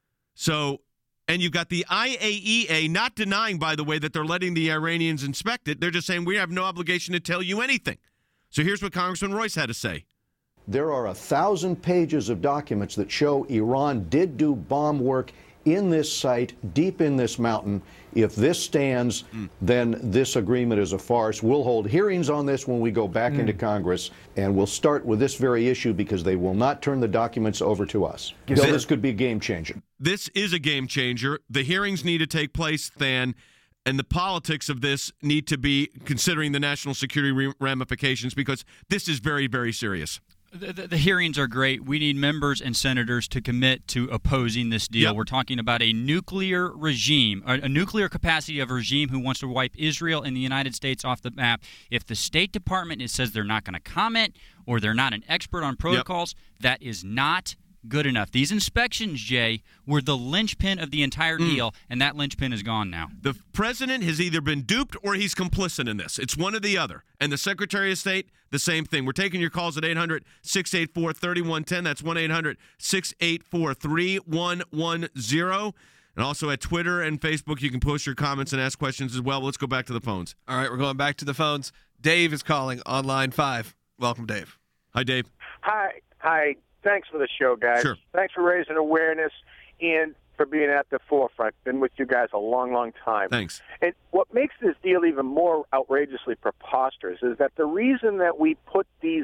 So... And you've got the IAEA not denying, by the way, that they're letting the Iranians inspect it. They're just saying we have no obligation to tell you anything. So here's what Congressman Royce had to say. There are 1,000 pages of documents that show Iran did do bomb work in this site, deep in this mountain. If this stands, then this agreement is a farce. We'll hold hearings on this when we go back into Congress, and we'll start with this very issue because they will not turn the documents over to us. This could be a game changer. This is a game changer. The hearings need to take place, Than, and the politics of this need to be considering the national security ramifications because this is very, very serious. The hearings are great. We need members and senators to commit to opposing this deal. Yep. We're talking about a nuclear regime, a nuclear capacity of a regime who wants to wipe Israel and the United States off the map. If the State Department says they're not going to comment or they're not an expert on protocols, that is not good enough. These inspections, Jay, were the linchpin of the entire deal, and that linchpin is gone now. The president has either been duped or he's complicit in this. It's one or the other. And the Secretary of State, the same thing. We're taking your calls at 800-684-3110. That's 1-800-684-3110. And also at Twitter and Facebook, you can post your comments and ask questions as well. Let's go back to the phones. All right, we're going back to the phones. Dave is calling on line 5. Welcome, Dave. Hi, Dave. Hi. Thanks for the show, guys. Sure. Thanks for raising awareness and for being at the forefront. Been with you guys a long, long time. Thanks. And what makes this deal even more outrageously preposterous is that the reason that we put these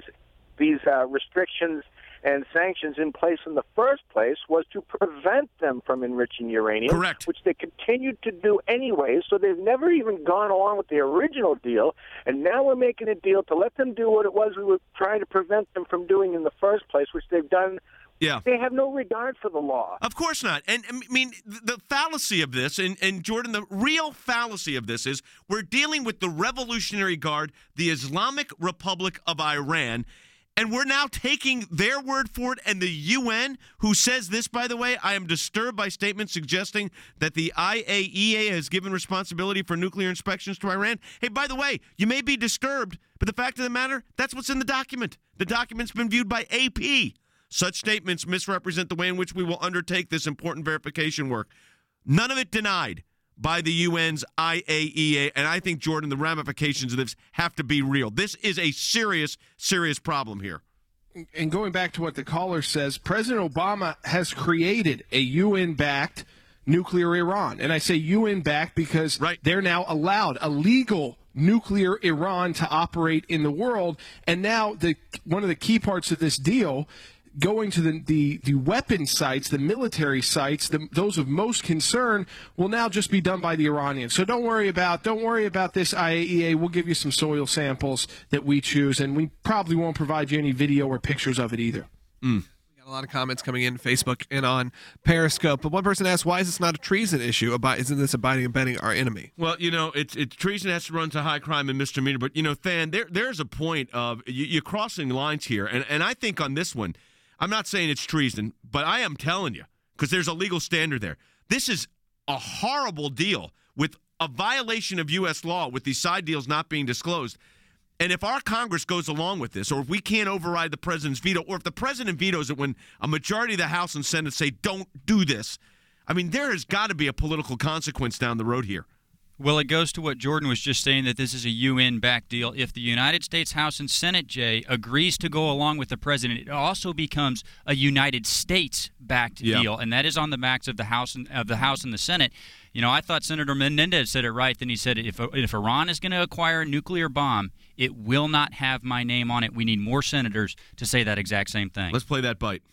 restrictions and sanctions in place in the first place was to prevent them from enriching uranium, correct, which they continued to do anyway, so they've never even gone along with the original deal, and now we're making a deal to let them do what it was we were trying to prevent them from doing in the first place, which they've done. Yeah. They have no regard for the law. Of course not. And I mean, the fallacy of this, and Jordan, the real fallacy of this is we're dealing with the Revolutionary Guard, the Islamic Republic of Iran, and we're now taking their word for it, and the UN, who says this, by the way, I am disturbed by statements suggesting that the IAEA has given responsibility for nuclear inspections to Iran. Hey, by the way, you may be disturbed, but the fact of the matter, that's what's in the document. The document's been viewed by AP. Such statements misrepresent the way in which we will undertake this important verification work. None of it denied by the UN's IAEA, and I think, Jordan, the ramifications of this have to be real. This is a serious, serious problem here. And going back to what the caller says, President Obama has created a UN-backed nuclear Iran. And I say UN-backed because they're now allowed a legal nuclear Iran to operate in the world. And now one of the key parts of this deal, going to the weapon sites, the military sites, those of most concern, will now just be done by the Iranians. So don't worry about this IAEA. We'll give you some soil samples that we choose, and we probably won't provide you any video or pictures of it either. We got a lot of comments coming in Facebook and on Periscope. But one person asked, why is this not a treason issue? Isn't this abiding and abetting our enemy? Well, it's treason has to run to high crime and misdemeanor. But, Than, there's a point of you're crossing lines here. And I think on this one, I'm not saying it's treason, but I am telling you, because there's a legal standard there. This is a horrible deal with a violation of U.S. law with these side deals not being disclosed. And if our Congress goes along with this, or if we can't override the president's veto, or if the president vetoes it when a majority of the House and Senate say don't do this, I mean, there has got to be a political consequence down the road here. Well, it goes to what Jordan was just saying, that this is a UN-backed deal. If the United States House and Senate, Jay, agrees to go along with the president, it also becomes a United States-backed deal, and that is on the backs of the House and the Senate. I thought Senator Menendez said it right. Then he said, if Iran is going to acquire a nuclear bomb, it will not have my name on it. We need more senators to say that exact same thing. Let's play that bite.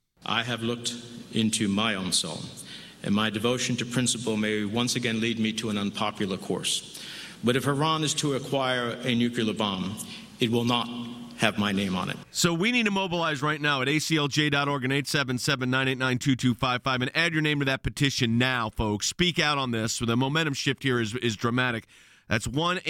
I have looked into my own soul, and my devotion to principle may once again lead me to an unpopular course. But if Iran is to acquire a nuclear bomb, it will not have my name on it. So we need to mobilize right now at aclj.org and 877-989-2255 and add your name to that petition now, folks. Speak out on this. So the momentum shift here is dramatic. That's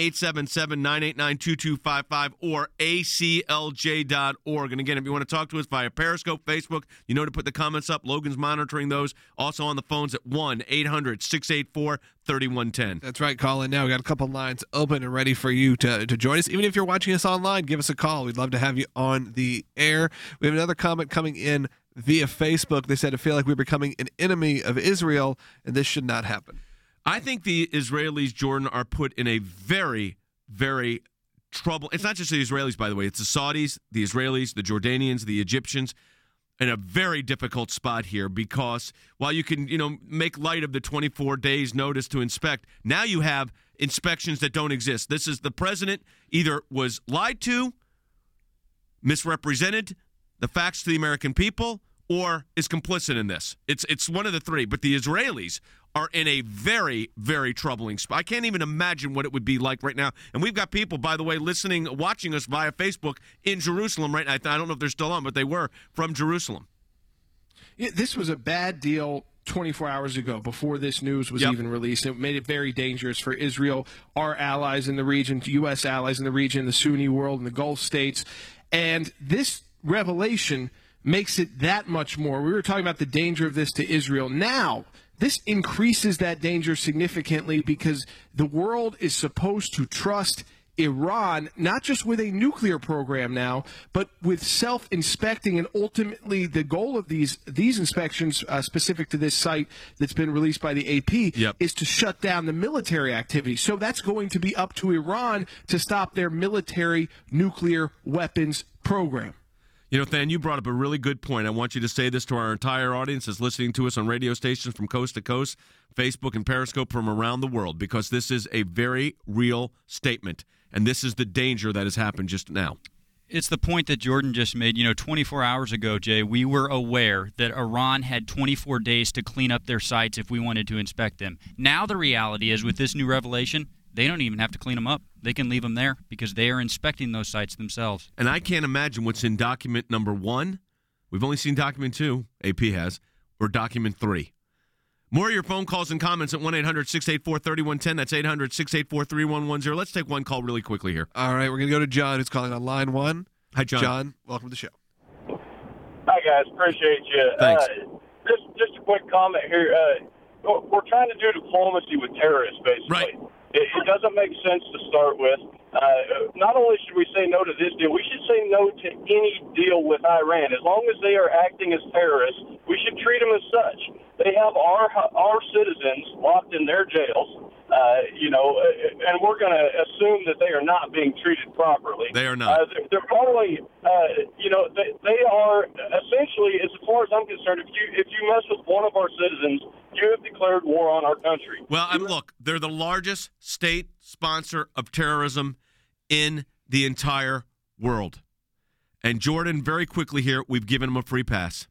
1-877-989-2255 or aclj.org. And again, if you want to talk to us via Periscope, Facebook, you know to put the comments up. Logan's monitoring those. Also on the phones at 1-800-684-3110. That's right. Call in now. We got a couple lines open and ready for you to join us. Even if you're watching us online, give us a call. We'd love to have you on the air. We have another comment coming in via Facebook. They said, I feel like we're becoming an enemy of Israel, and this should not happen. I think the Israelis, Jordan, are put in a very, very trouble. It's not just the Israelis, by the way. It's the Saudis, the Israelis, the Jordanians, the Egyptians, in a very difficult spot here because while you can, make light of the 24 days notice to inspect, now you have inspections that don't exist. This is the president either was lied to, misrepresented the facts to the American people, or is complicit in this. It's one of the three. But the Israelis are in a very, very troubling spot. I can't even imagine what it would be like right now. And we've got people, by the way, watching us via Facebook in Jerusalem right now. I don't know if they're still on, but they were from Jerusalem. This was a bad deal 24 hours ago before this news was even released. It made it very dangerous for Israel, our allies in the region, U.S. allies in the region, the Sunni world, and the Gulf states. And this revelation makes it that much more. We were talking about the danger of this to Israel. Now, this increases that danger significantly because the world is supposed to trust Iran, not just with a nuclear program now, but with self-inspecting, and ultimately the goal of these inspections, specific to this site that's been released by the AP, is to shut down the military activity. So that's going to be up to Iran to stop their military nuclear weapons program. You know, Than, you brought up a really good point. I want you to say this to our entire audience that's listening to us on radio stations from coast to coast, Facebook and Periscope from around the world, because this is a very real statement, and this is the danger that has happened just now. It's the point that Jordan just made. 24 hours ago, Jay, we were aware that Iran had 24 days to clean up their sites if we wanted to inspect them. Now the reality is, with this new revelation, they don't even have to clean them up. They can leave them there because they are inspecting those sites themselves. And I can't imagine what's in document number 1. We've only seen document 2, AP has, or document 3. More of your phone calls and comments at 1-800-684-3110. That's 800-684-3110. Let's take one call really quickly here. All right, we're going to go to John, who's calling on line 1. Hi, John. John, welcome to the show. Hi, guys. Appreciate you. Thanks. Just a quick comment here. We're trying to do diplomacy with terrorists, basically. Right. It doesn't make sense to start with. Not only should we say no to this deal, we should say no to any deal with Iran. As long as they are acting as terrorists, we should treat them as such. They have our citizens locked in their jails, and we're going to assume that they are not being treated properly. They are not. They're probably, they are essentially, as far as I'm concerned, if you mess with one of our citizens, you have declared war on our country. Well, look, they're the largest state sponsor of terrorism in the entire world. And Jordan, very quickly here, we've given them a free pass.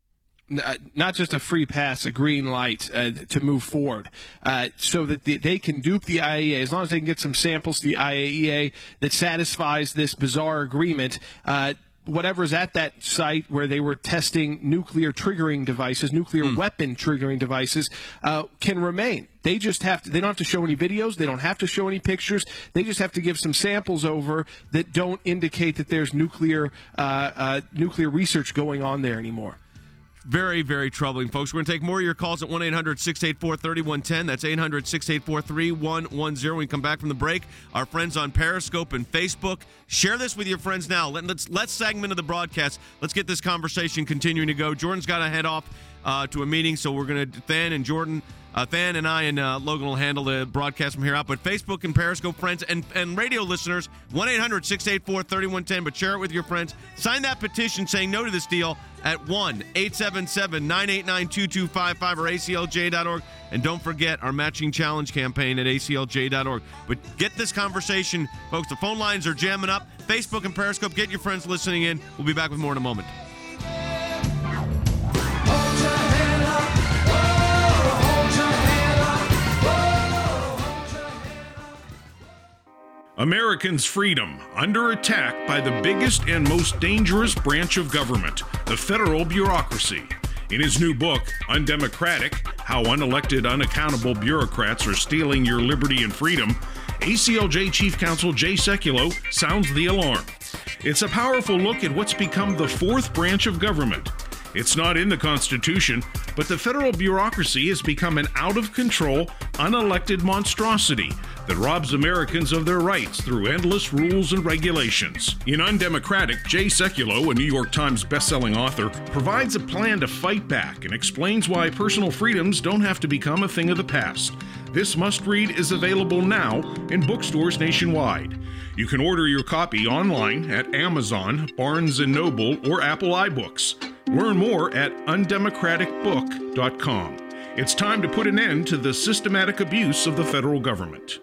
Not just a free pass, a green light to move forward, so that they can dupe the IAEA. As long as they can get some samples to the IAEA that satisfies this bizarre agreement, whatever's at that site where they were testing nuclear triggering devices, nuclear weapon triggering devices, can remain. They just have to, they don't have to show any videos. They don't have to show any pictures. They just have to give some samples over that don't indicate that there's nuclear research going on there anymore. Very, very troubling, folks. We're going to take more of your calls at 1-800-684-3110. That's 800-684-3110. When we come back from the break, our friends on Periscope and Facebook, share this with your friends now. Let's segment of the broadcast. Let's get this conversation continuing to go. Jordan's got to head off to a meeting, so we're going to, Than and Jordan, Than and I and Logan will handle the broadcast from here out. But Facebook and Periscope friends and radio listeners, 1-800-684-3110. But share it with your friends. Sign that petition saying no to this deal at 1-877-989-2255 or aclj.org. And don't forget our matching challenge campaign at aclj.org. But get this conversation, folks. The phone lines are jamming up. Facebook and Periscope, get your friends listening in. We'll be back with more in a moment. Americans' freedom under attack by the biggest and most dangerous branch of government, the federal bureaucracy. In his new book, Undemocratic: How Unelected, Unaccountable Bureaucrats Are Stealing Your Liberty and Freedom, ACLJ Chief Counsel Jay Sekulow sounds the alarm. It's a powerful look at what's become the fourth branch of government. It's not in the Constitution, but the federal bureaucracy has become an out-of-control, unelected monstrosity that robs Americans of their rights through endless rules and regulations. In Undemocratic, Jay Sekulow, a New York Times bestselling author, provides a plan to fight back and explains why personal freedoms don't have to become a thing of the past. This must-read is available now in bookstores nationwide. You can order your copy online at Amazon, Barnes & Noble, or Apple iBooks. Learn more at undemocraticbook.com. It's time to put an end to the systematic abuse of the federal government.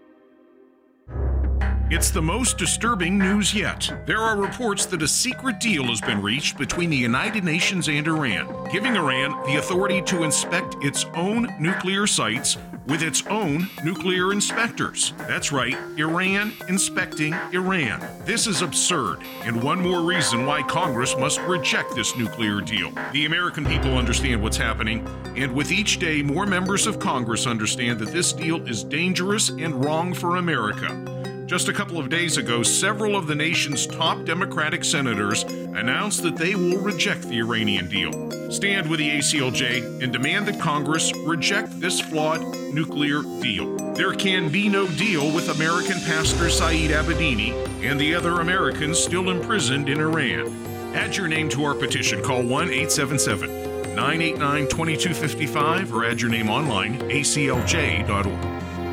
It's the most disturbing news yet. There are reports that a secret deal has been reached between the United Nations and Iran, giving Iran the authority to inspect its own nuclear sites with its own nuclear inspectors. That's right, Iran inspecting Iran. This is absurd, and one more reason why Congress must reject this nuclear deal. The American people understand what's happening, and with each day, more members of Congress understand that this deal is dangerous and wrong for America. Just a couple of days ago, several of the nation's top Democratic senators announced that they will reject the Iranian deal. Stand with the ACLJ and demand that Congress reject this flawed nuclear deal. There can be no deal with American pastor Saeed Abedini and the other Americans still imprisoned in Iran. Add your name to our petition. Call 1-877-989-2255 or add your name online, aclj.org.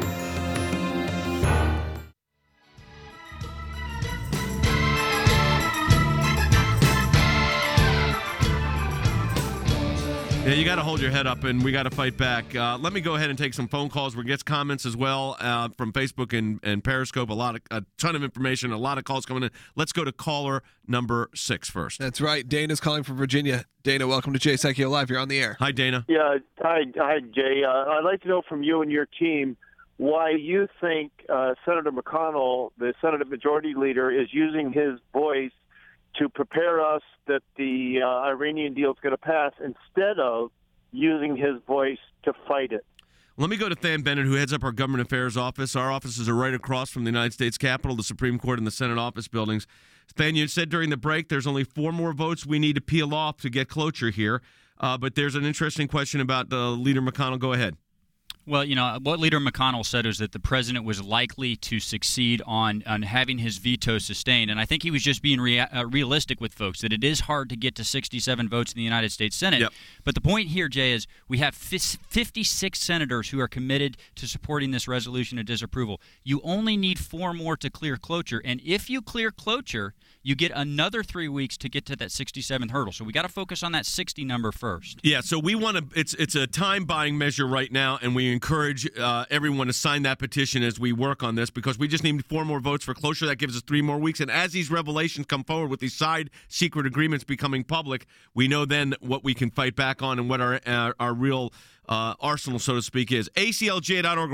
Yeah, you got to hold your head up, and we got to fight back. Let me go ahead and take some phone calls. We'll get comments as well from Facebook and Periscope. A ton of information, a lot of calls coming in. Let's go to caller number 6 first. That's right. Dana's calling from Virginia. Dana, welcome to Jay Sekulow Live. You're on the air. Hi, Dana. Yeah, hi, Jay. I'd like to know from you and your team why you think Senator McConnell, the Senate Majority Leader, is using his voice to prepare us that the Iranian deal is going to pass instead of using his voice to fight it. Let me go to Than Bennett, who heads up our government affairs office. Our offices are right across from the United States Capitol, the Supreme Court, and the Senate office buildings. Than, you said during the break there's only 4 more votes we need to peel off to get cloture here. But there's an interesting question about Leader McConnell. Go ahead. Well, what Leader McConnell said was that the president was likely to succeed on having his veto sustained. And I think he was just being realistic with folks, that it is hard to get to 67 votes in the United States Senate. Yep. But the point here, Jay, is we have 56 senators who are committed to supporting this resolution of disapproval. You only need 4 more to clear cloture. And if you clear cloture, you get another 3 weeks to get to that 67th hurdle. So we got to focus on that 60 number first. Yeah, so we want to it's a time-buying measure right now, and we encourage everyone to sign that petition as we work on this, because we just need 4 more votes for cloture. That gives us 3 more weeks. And as these revelations come forward with these side secret agreements becoming public, we know then what we can fight back on and what our real arsenal, so to speak, is. ACLJ.org or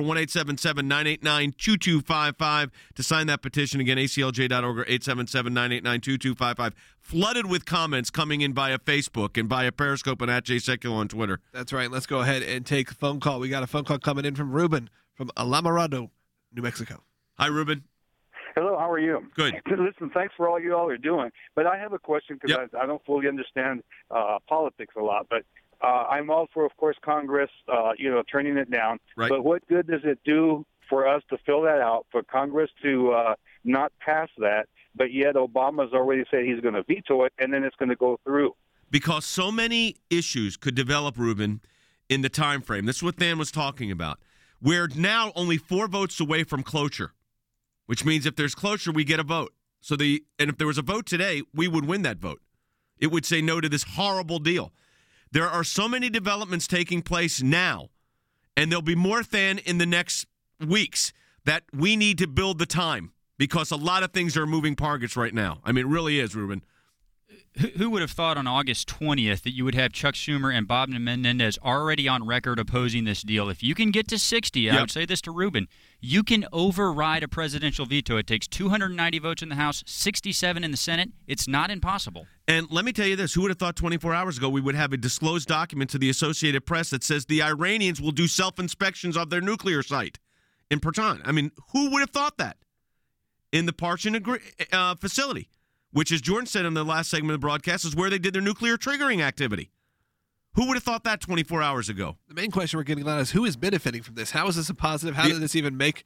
1-877-989-2255 to sign that petition. Again, ACLJ.org or 877-989-2255. Flooded with comments coming in via Facebook and via Periscope and at Jay Sekulow on Twitter. That's right. Let's go ahead and take a phone call. We got a phone call coming in from Ruben from Alamorado, New Mexico. Hi, Ruben. Hello, how are you? Good. Listen, thanks for all you all are doing. But I have a question because I don't fully understand politics a lot. But I'm all for, of course, Congress, turning it down. Right. But what good does it do for us to fill that out, for Congress to not pass that, but yet Obama's already said he's going to veto it, and then it's going to go through? Because so many issues could develop, Ruben, in the time frame. This is what Than was talking about. We're now only 4 votes away from cloture, which means if there's cloture, we get a vote. And if there was a vote today, we would win that vote. It would say no to this horrible deal. There are so many developments taking place now, and there'll be more than in the next weeks, that we need to build the time, because a lot of things are moving targets right now. I mean, it really is, Ruben. Who would have thought on August 20th that you would have Chuck Schumer and Bob Menendez already on record opposing this deal? If you can get to 60, I would say this to Ruben, you can override a presidential veto. It takes 290 votes in the House, 67 in the Senate. It's not impossible. And let me tell you this, who would have thought 24 hours ago we would have a disclosed document to the Associated Press that says the Iranians will do self-inspections of their nuclear site in Patan? I mean, who would have thought that? In the Parchin facility, which, as Jordan said in the last segment of the broadcast, is where they did their nuclear triggering activity. Who would have thought that 24 hours ago? The main question we're getting at is who is benefiting from this? How is this a positive? How did this even make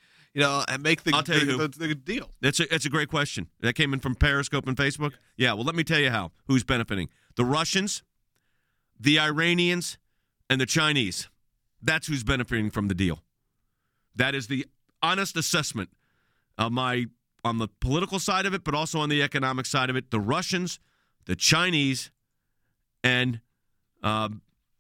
the deal? It's a great question. That came in from Periscope and Facebook. Yeah, well, let me tell you how. Who's benefiting? The Russians, the Iranians, and the Chinese. That's who's benefiting from the deal. That is the honest assessment of on the political side of it, but also on the economic side of it. The Russians, the Chinese, and I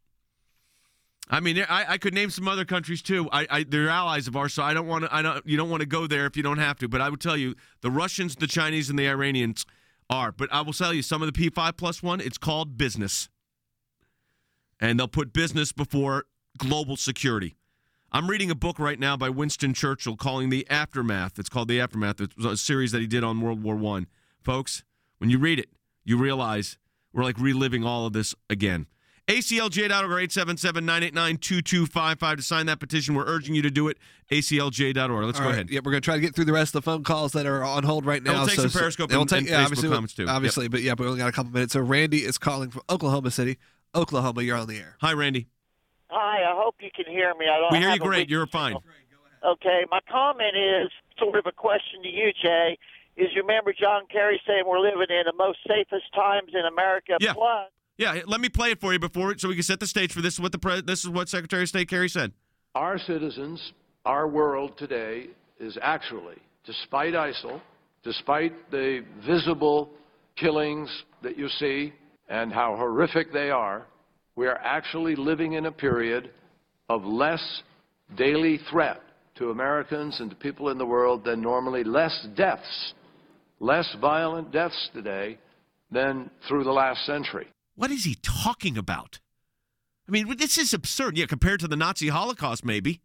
could name some other countries too. They're allies of ours, so you don't want to go there if you don't have to. But I would tell you, the Russians, the Chinese, and the Iranians are. But I will tell you, some of the P5+1, it's called business, and they'll put business before global security. I'm reading a book right now by Winston Churchill calling The Aftermath. It's called The Aftermath. It was a series that he did on World War I. Folks, when you read it, you realize we're like reliving all of this again. ACLJ.org or 877-989-2255 to sign that petition. We're urging you to do it. ACLJ.org. Let's go ahead. Yeah, we're going to try to get through the rest of the phone calls that are on hold right now. We'll take some Periscope and Facebook comments, too. Obviously, Yep. but yeah, we only got a couple minutes. So Randy is calling from Oklahoma City. Oklahoma, you're on the air. Hi, Randy. Hi, I hope you can hear me. We hear you great. You're fine. Okay, my comment is sort of a question to you, Jay. Is you remember John Kerry saying we're living in the most safest times in America? Yeah. Plus, Yeah, let me play it for you so we can set the stage for this. This is what Secretary of State Kerry said. Our citizens, our world today is actually, despite ISIL, despite the visible killings that you see and how horrific they are, we are actually living in a period of less daily threat to Americans and to people in the world than normally, less deaths, less violent deaths today than through the last century. What is he talking about? I mean, this is absurd. Yeah, compared to the Nazi Holocaust, maybe,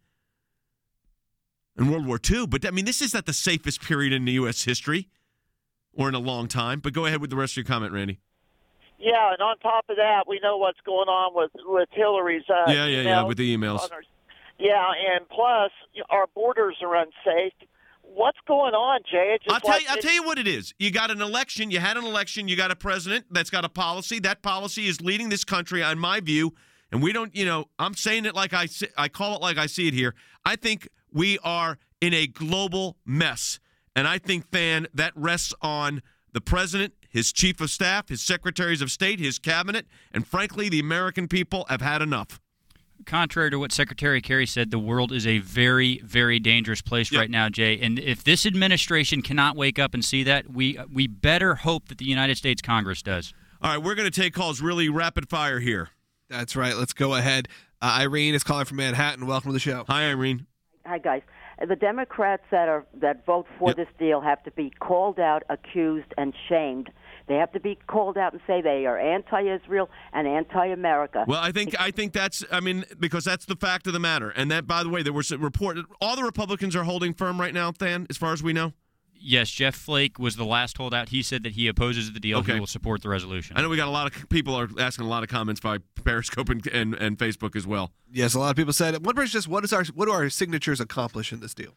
and World War II. But, I mean, this is not the safest period in the U.S. history or in a long time. But go ahead with the rest of your comment, Randy. yeah, and on top of that, we know what's going on with Hillary's emails with the emails. Yeah, and plus, our borders are unsafe. What's going on, Jay? I'll tell you what it is. You got an election. You had an election. You got a president that's got a policy. That policy is leading this country, in my view. And we don't, I'm saying it like I call it like I see it here. I think we are in a global mess. And I think, Than, that rests on the president, his chief of staff, his secretaries of state, his cabinet, and frankly, the American people have had enough. Contrary to what Secretary Kerry said, the world is a very, very dangerous place right now, Jay. And if this administration cannot wake up and see that, we better hope that the United States Congress does. All right, we're going to take calls really rapid fire here. That's right. Let's go ahead. Irene is calling from Manhattan. Welcome to the show. Hi, Irene. Hi, guys. The Democrats that vote for this deal have to be called out, accused, and shamed. They have to be called out and say they are anti-Israel and anti-America. Well, I think that's, because that's the fact of the matter. And that, by the way, there was a report. All the Republicans are holding firm right now, Than, as far as we know? Yes, Jeff Flake was the last holdout. He said that he opposes the deal. Okay. He will support the resolution. I know we got a lot of people are asking a lot of comments by Periscope and Facebook as well. Yes, a lot of people said, what do our signatures accomplish in this deal?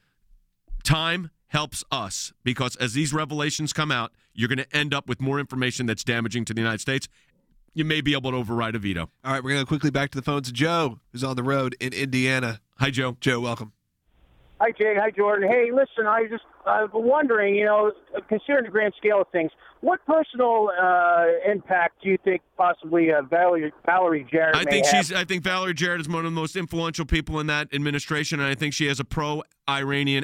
Time helps us, because as these revelations come out, you're going to end up with more information that's damaging to the United States. You may be able to override a veto. All right, we're going to quickly back to the phones. Joe, who's on the road in Indiana. Hi, Joe. Joe, welcome. Hi, Jay. Hi, Jordan. Hey, listen, I'm wondering, considering the grand scale of things, what personal impact do you think possibly Valerie Jarrett may have? I think Valerie Jarrett is one of the most influential people in that administration, and I think she has a pro-Iranian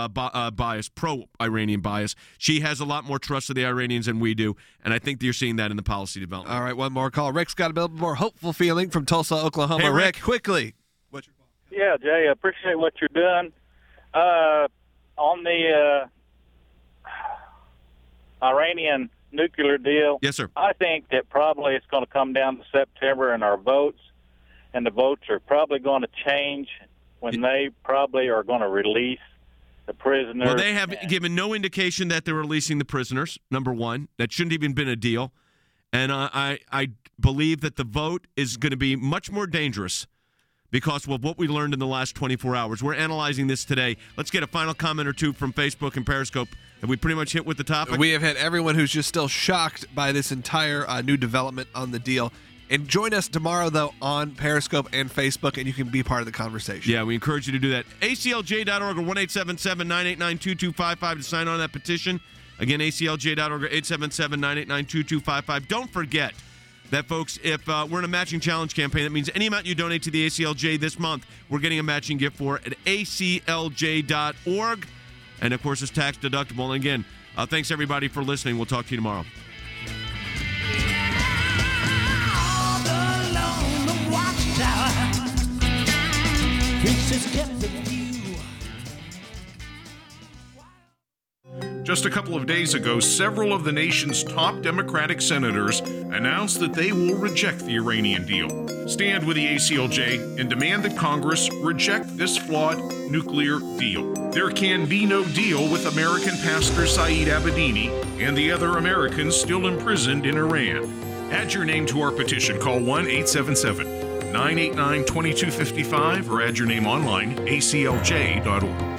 bias. She has a lot more trust of the Iranians than we do, and I think you're seeing that in the policy development. All right, one more call. Rick's got a bit more hopeful feeling from Tulsa, Oklahoma. Hey, Rick, quickly. Yeah, Jay, I appreciate what you're doing. On the Iranian nuclear deal, yes, sir. I think that probably it's going to come down to September in our votes, and the votes are probably going to change when they probably are going to release the prisoners. Well, they have given no indication that they're releasing the prisoners, number one. That shouldn't even been a deal. And I believe that the vote is going to be much more dangerous because of what we learned in the last 24 hours. We're analyzing this today. Let's get a final comment or two from Facebook and Periscope. Have we pretty much hit with the topic? We have had everyone who's just still shocked by this entire new development on the deal. And join us tomorrow, though, on Periscope and Facebook, and you can be part of the conversation. Yeah, we encourage you to do that. ACLJ.org or 1-877-989-2255 to sign on that petition. Again, ACLJ.org or 877-989-2255. Don't forget that, folks, if we're in a matching challenge campaign, that means any amount you donate to the ACLJ this month, we're getting a matching gift for at ACLJ.org. And, of course, it's tax deductible. And, again, thanks, everybody, for listening. We'll talk to you tomorrow. Just a couple of days ago, several of the nation's top Democratic senators announced that they will reject the Iranian deal. Stand with the ACLJ and demand that Congress reject this flawed nuclear deal. There can be no deal with American pastor Saeed Abedini and the other Americans still imprisoned in Iran. Add your name to our petition. Call 1-877-989-2255 or add your name online, aclj.org.